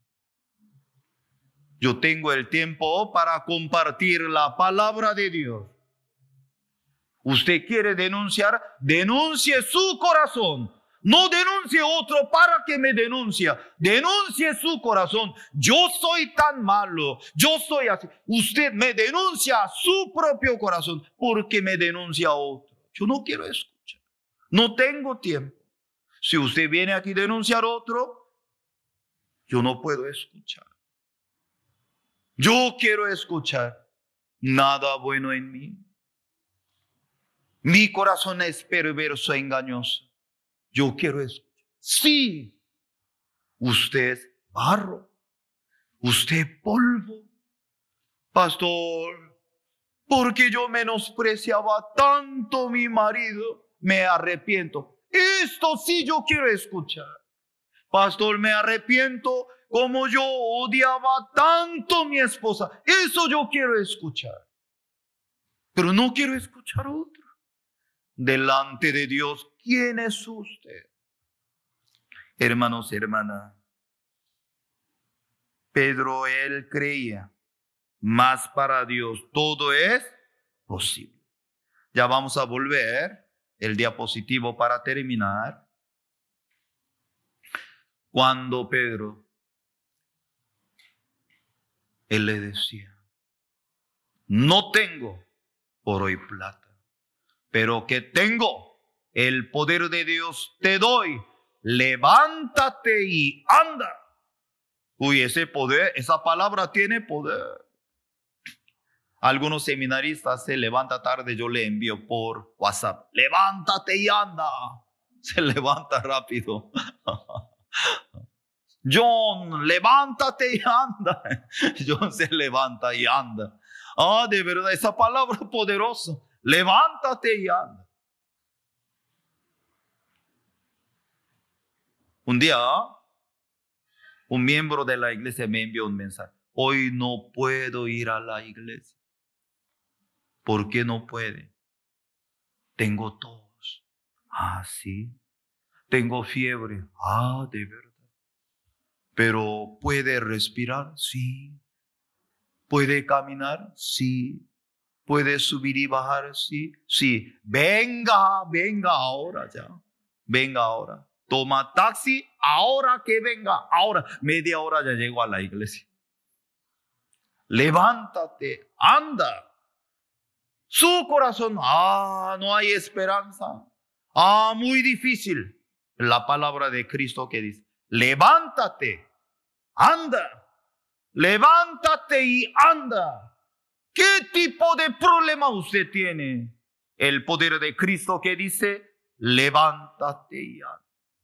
Yo tengo el tiempo para compartir la palabra de Dios. Usted quiere denunciar, denuncie su corazón. No denuncie otro para que me denuncie. Denuncie su corazón. Yo soy tan malo. Yo soy así. Usted me denuncia a su propio corazón porque me denuncia a otro. Yo no quiero escuchar. No tengo tiempo. Si usted viene aquí a denunciar a otro, yo no puedo escuchar. Yo quiero escuchar nada bueno en mí. Mi corazón es perverso e engañoso. Yo quiero escuchar. Sí, usted es barro. Usted es polvo. Pastor, porque yo menospreciaba tanto a mi marido, me arrepiento. Esto sí yo quiero escuchar. Pastor, me arrepiento como yo odiaba tanto a mi esposa. Eso yo quiero escuchar. Pero no quiero escuchar otro. Delante de Dios, ¿quién es usted? Hermanos y hermanas, Pedro, él creía, mas para Dios todo es posible. Ya vamos a volver el diapositivo para terminar. Cuando Pedro, él le decía, no tengo oro y plata, pero que tengo el poder de Dios te doy. Levántate y anda. Uy, ese poder, esa palabra tiene poder. Algunos seminaristas se levanta tarde, yo le envío por WhatsApp. Levántate y anda. Se levanta rápido. John, levántate y anda. John se levanta y anda. Ah, de verdad, esa palabra es poderosa. Levántate y anda. Un día, un miembro de la iglesia me envió un mensaje. Hoy no puedo ir a la iglesia. ¿Por qué no puede? Tengo tos. Ah, sí. Tengo fiebre. Ah, de verdad. Pero ¿puede respirar? Sí. ¿Puede caminar? Sí. ¿Puede subir y bajar? Sí. Sí. Venga, venga ahora ya. Venga ahora. Toma taxi, ahora que venga. Ahora, media hora ya llego a la iglesia. Levántate, anda. Su corazón, ah, no hay esperanza. Ah, muy difícil. La palabra de Cristo que dice, levántate, anda. Levántate y anda. ¿Qué tipo de problema usted tiene? El poder de Cristo que dice, levántate y anda.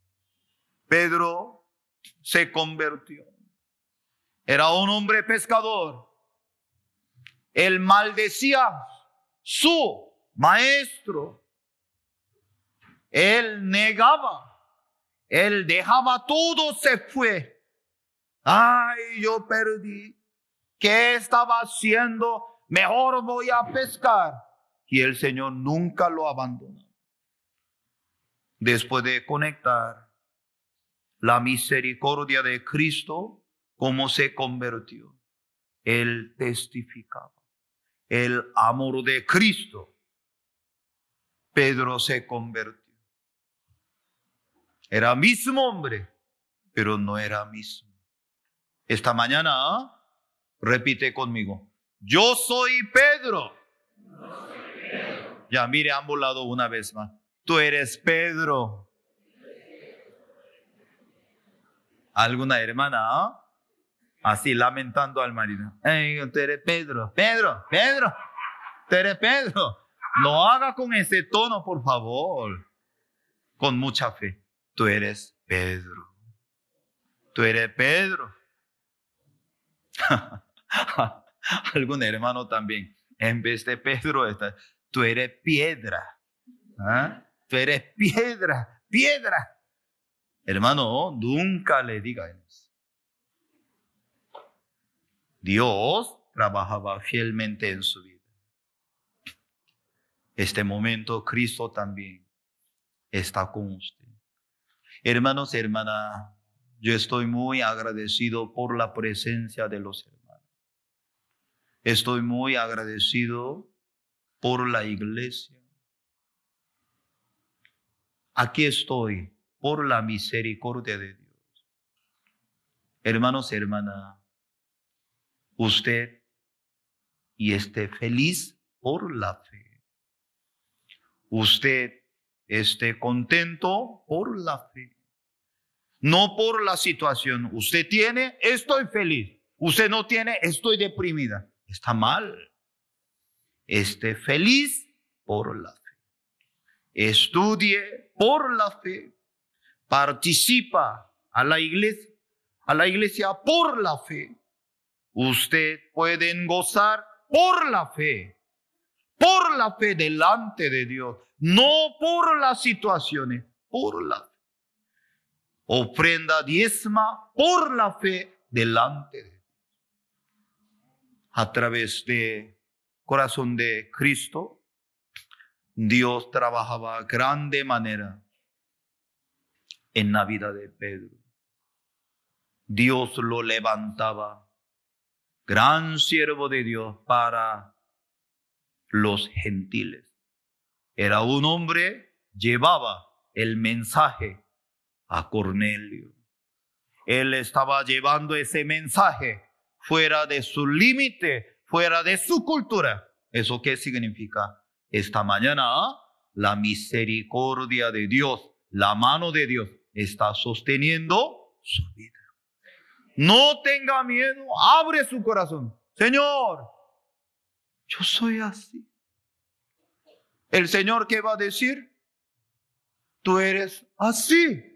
Pedro se convirtió. Era un hombre pescador. Él maldecía su maestro. Él negaba. Él dejaba todo, se fue. Ay, yo perdí. ¿Qué estaba haciendo? Mejor voy a pescar. y el Señor nunca lo abandonó. Después de conectar la misericordia de Cristo, cómo se convirtió, Él testificaba el amor de Cristo. Pedro se convirtió. Era mismo hombre, pero no era mismo. Esta mañana, ¿ah? Repite conmigo. Yo soy Pedro.
Yo soy Pedro.
Ya, mire a ambos lados una vez más. Tú eres Pedro. ¿Alguna hermana, ah? Así lamentando al marido. Hey, tú eres Pedro. Pedro, Pedro. Tú eres Pedro. No haga con ese tono, por favor. Con mucha fe. Tú eres Pedro. Tú eres Pedro. Algún hermano también. En vez de Pedro, está, tú eres piedra. ¿Ah? Tú eres piedra, piedra. Hermano, nunca le diga eso. Dios trabajaba fielmente en su vida. Este momento Cristo también está con usted. Hermanos y hermanas, yo estoy muy agradecido por la presencia de los hermanos. Estoy muy agradecido por la iglesia. Aquí estoy por la misericordia de Dios. Hermanos y hermanas, usted y esté feliz por la fe. Usted esté contento por la fe. No por la situación. Usted tiene, estoy feliz. Usted no tiene, estoy deprimida. Está mal. Esté feliz por la fe. Estudie por la fe. Participa a la iglesia, a la iglesia por la fe. Usted puede gozar por la fe. Por la fe delante de Dios. No por las situaciones, por la fe. Ofrenda diezma por la fe delante de Dios. A través del corazón de Cristo, Dios trabajaba de grande manera en la vida de Pedro. Dios lo levantaba, gran siervo de Dios para los gentiles. Era un hombre, llevaba el mensaje a Cornelio. Él estaba llevando ese mensaje fuera de su límite, fuera de su cultura. ¿Eso qué significa? Esta mañana la misericordia de Dios, la mano de Dios está sosteniendo su vida. No tenga miedo, abre su corazón. Señor, yo soy así. El Señor, ¿qué va a decir? Tú eres así.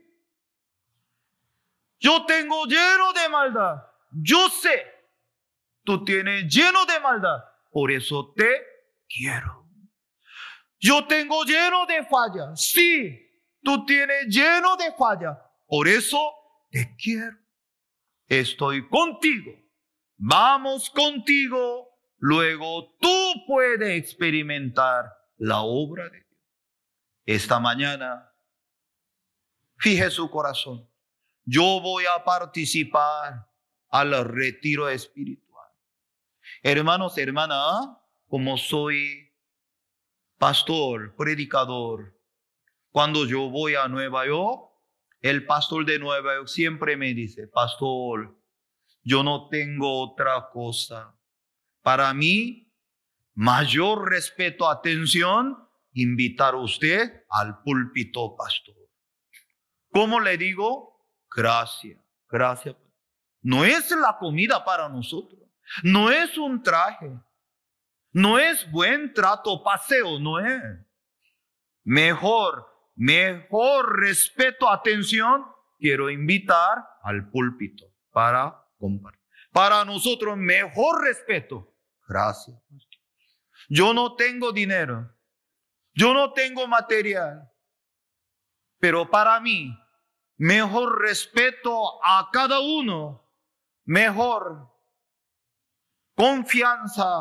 Yo tengo lleno de maldad. Yo sé. Tú tienes lleno de maldad. Por eso te quiero. Yo tengo lleno de falla. Sí. Tú tienes lleno de falla. Por eso te quiero. Estoy contigo. Vamos contigo. Luego tú puedes experimentar la obra de Dios. Esta mañana, fije su corazón. Yo voy a participar al retiro espiritual. Hermanos, hermanas, como soy pastor, predicador, cuando yo voy a Nueva York, el pastor de Nueva York siempre me dice, pastor, yo no tengo otra cosa. Para mí, mayor respeto, atención, invitar a usted al púlpito, pastor. ¿Cómo le digo? Gracias, gracias. No es la comida para nosotros. No es un traje. No es buen trato, paseo, no es. Mejor, mejor respeto, atención, quiero invitar al púlpito para compartir. Para nosotros, mejor respeto. Gracias. Yo no tengo dinero. Yo no tengo material. Pero para mí, mejor respeto a cada uno. Mejor confianza,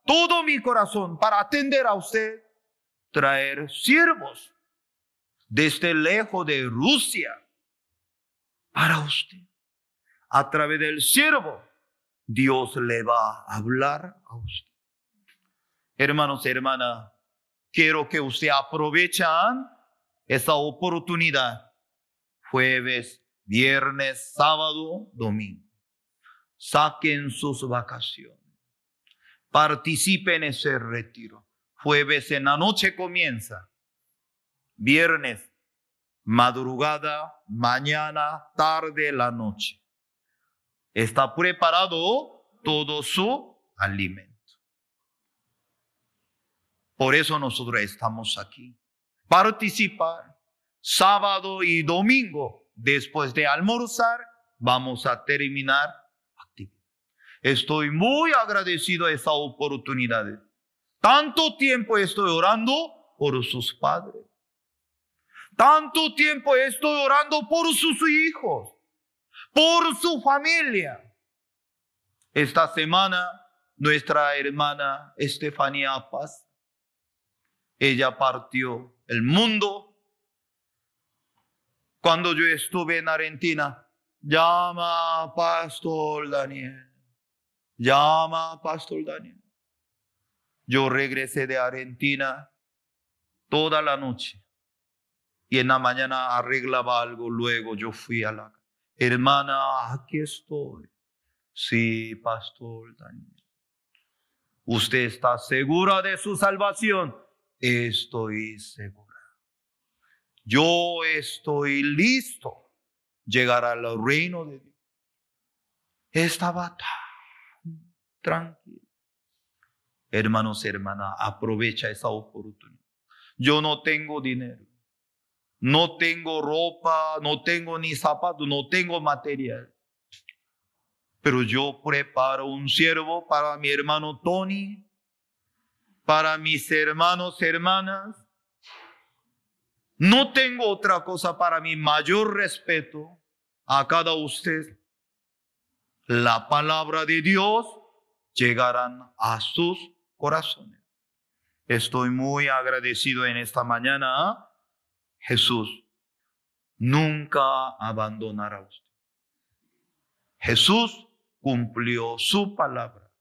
todo mi corazón para atender a usted, traer siervos desde lejos de Rusia para usted. A través del siervo, Dios le va a hablar a usted. Hermanos y hermanas, quiero que usted aprovechen esa oportunidad. Jueves, viernes, sábado, domingo. Saquen sus vacaciones. Participen en ese retiro. Jueves en la noche comienza. Viernes, madrugada, mañana, tarde, la noche. Está preparado todo su alimento. Por eso nosotros estamos aquí. Participar. Sábado y domingo, después de almorzar, vamos a terminar actividad. Estoy muy agradecido a esa oportunidad. Tanto tiempo estoy orando por sus padres. Tanto tiempo estoy orando por sus hijos, por su familia. Esta semana, nuestra hermana Estefanía Paz, ella partió el mundo. Cuando yo estuve en Argentina, llama Pastor Daniel, llama Pastor Daniel. Yo regresé de Argentina toda la noche y en la mañana arreglaba algo. Luego yo fui a la hermana, aquí estoy. Sí, Pastor Daniel. ¿Usted está segura de su salvación? Estoy segura. Yo estoy listo llegar al reino de Dios. Estaba tan tranquilo. Hermanos y hermanas, aprovecha esa oportunidad. Yo no tengo dinero, no tengo ropa, no tengo ni zapatos, no tengo material. Pero yo preparo un siervo para mi hermano Tony, para mis hermanos y hermanas. No tengo otra cosa para mi mayor respeto a cada usted. La palabra de Dios llegará a sus corazones. Estoy muy agradecido en esta mañana. Jesús nunca abandonará a usted. Jesús cumplió su palabra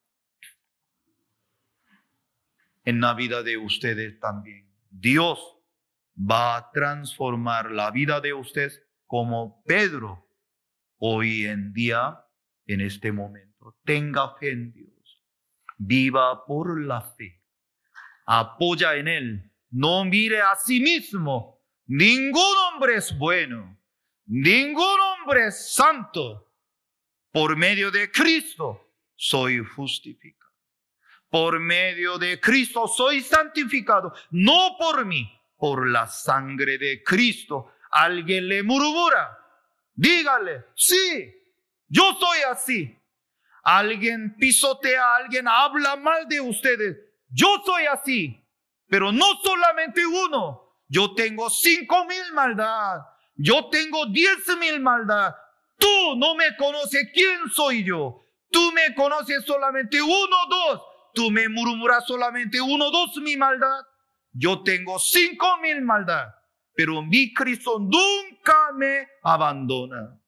en la vida de ustedes también. Dios va a transformar la vida de ustedes como Pedro hoy en día, en este momento. Tenga fe en Dios. Viva por la fe. Apoya en Él. No mire a sí mismo. Ningún hombre es bueno. Ningún hombre es santo. Por medio de Cristo soy justificado. Por medio de Cristo soy santificado. No por mí. Por la sangre de Cristo. Alguien le murmura. Dígale, sí, yo soy así. Alguien pisotea, alguien habla mal de ustedes. Yo soy así. Pero no solamente uno. Yo tengo cinco mil maldad. Yo tengo diez mil maldad. Tú no me conoces quién soy yo. Tú me conoces solamente uno, dos. Tú me murmuras solamente uno, dos mi maldad. Yo tengo cinco mil maldad, pero mi Cristo nunca me abandona.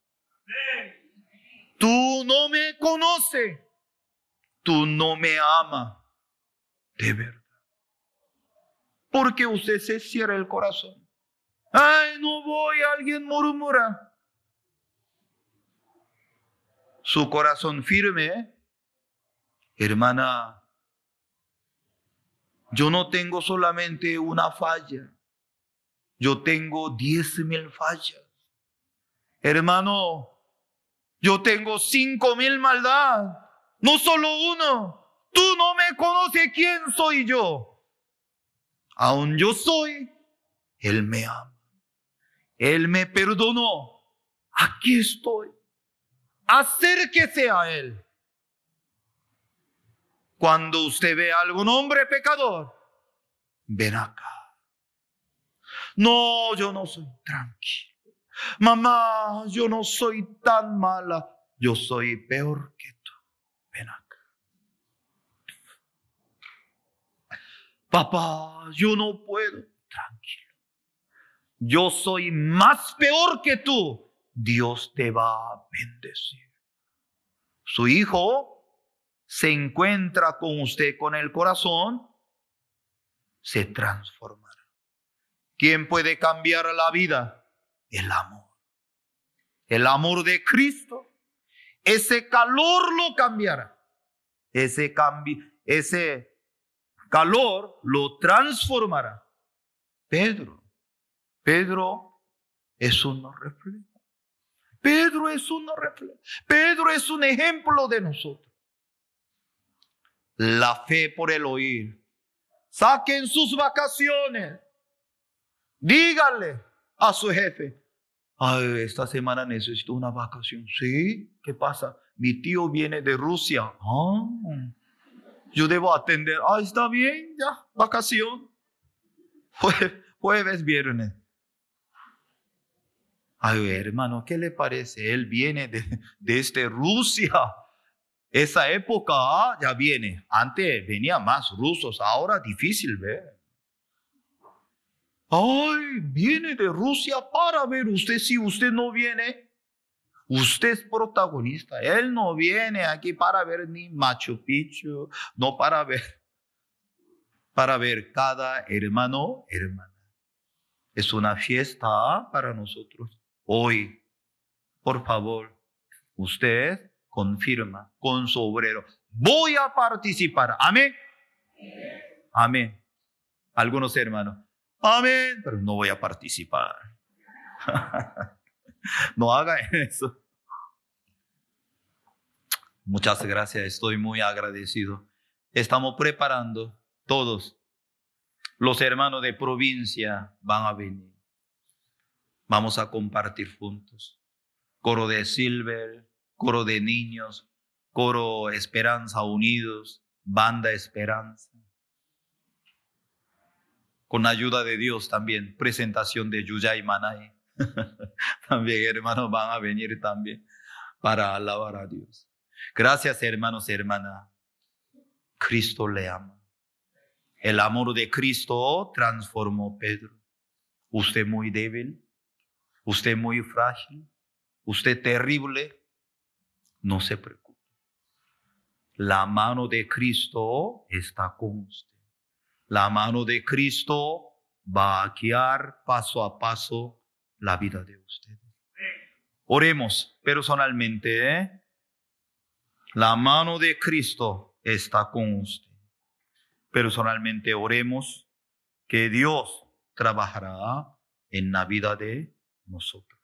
Tú no me conoces, tú no me amas de verdad. Porque usted se cierra el corazón. Ay, no voy, alguien murmura. Su corazón firme, ¿eh? Hermana, yo no tengo solamente una falla. Yo tengo diez mil fallas. Hermano, yo tengo cinco mil maldad. No solo uno. Tú no me conoces quién soy yo. Aún yo soy, Él me ama. Él me perdonó. Aquí estoy. Acérquese a Él. Cuando usted ve a algún hombre pecador, ven acá. No, yo no soy tranquilo. Mamá, yo no soy tan mala. Yo soy peor que tú. Ven acá. Papá, yo no puedo. Tranquilo. Yo soy más peor que tú. Dios te va a bendecir. Su hijo se encuentra con usted con el corazón, se transformará. ¿Quién puede cambiar la vida? El amor. El amor de Cristo. Ese calor lo cambiará. Ese, cambi ese calor lo transformará. Pedro. Pedro es un reflejo. Pedro es un reflejo. Pedro es un ejemplo de nosotros. La fe por el oír. Saquen sus vacaciones. Díganle a su jefe: ay, esta semana necesito una vacación. ¿Sí? ¿Qué pasa? Mi tío viene de Rusia. Ah, yo debo atender. Ah, está bien, ya, vacación. Jue jueves, viernes. Ay, hermano, ¿qué le parece? Él viene de, desde Rusia. Esa época ah, ya viene. Antes venía más rusos, ahora difícil ver. Ay, viene de Rusia para ver usted. Si usted no viene, usted es protagonista. Él no viene aquí para ver ni Machu Picchu, no para ver, para ver cada hermano, hermana. Es una fiesta para nosotros. Hoy, por favor, usted confirma con su obrero: voy a participar. Amén. Amén. Algunos hermanos: amén, pero no voy a participar. No haga eso. Muchas gracias, estoy muy agradecido. Estamos preparando todos. Los hermanos de provincia van a venir. Vamos a compartir juntos. Coro de Silver, coro de niños, coro Esperanza Unidos, banda Esperanza. Con ayuda de Dios también, presentación de Yuyay Manay. También hermanos van a venir también para alabar a Dios. Gracias hermanos y hermanas. Cristo le ama. El amor de Cristo transformó a Pedro. Usted muy débil, usted muy frágil, usted terrible, no se preocupe. La mano de Cristo está con usted. La mano de Cristo va a guiar paso a paso la vida de usted. Oremos personalmente. ¿eh? La mano de Cristo está con usted. Personalmente oremos que Dios trabajará en la vida de nosotros.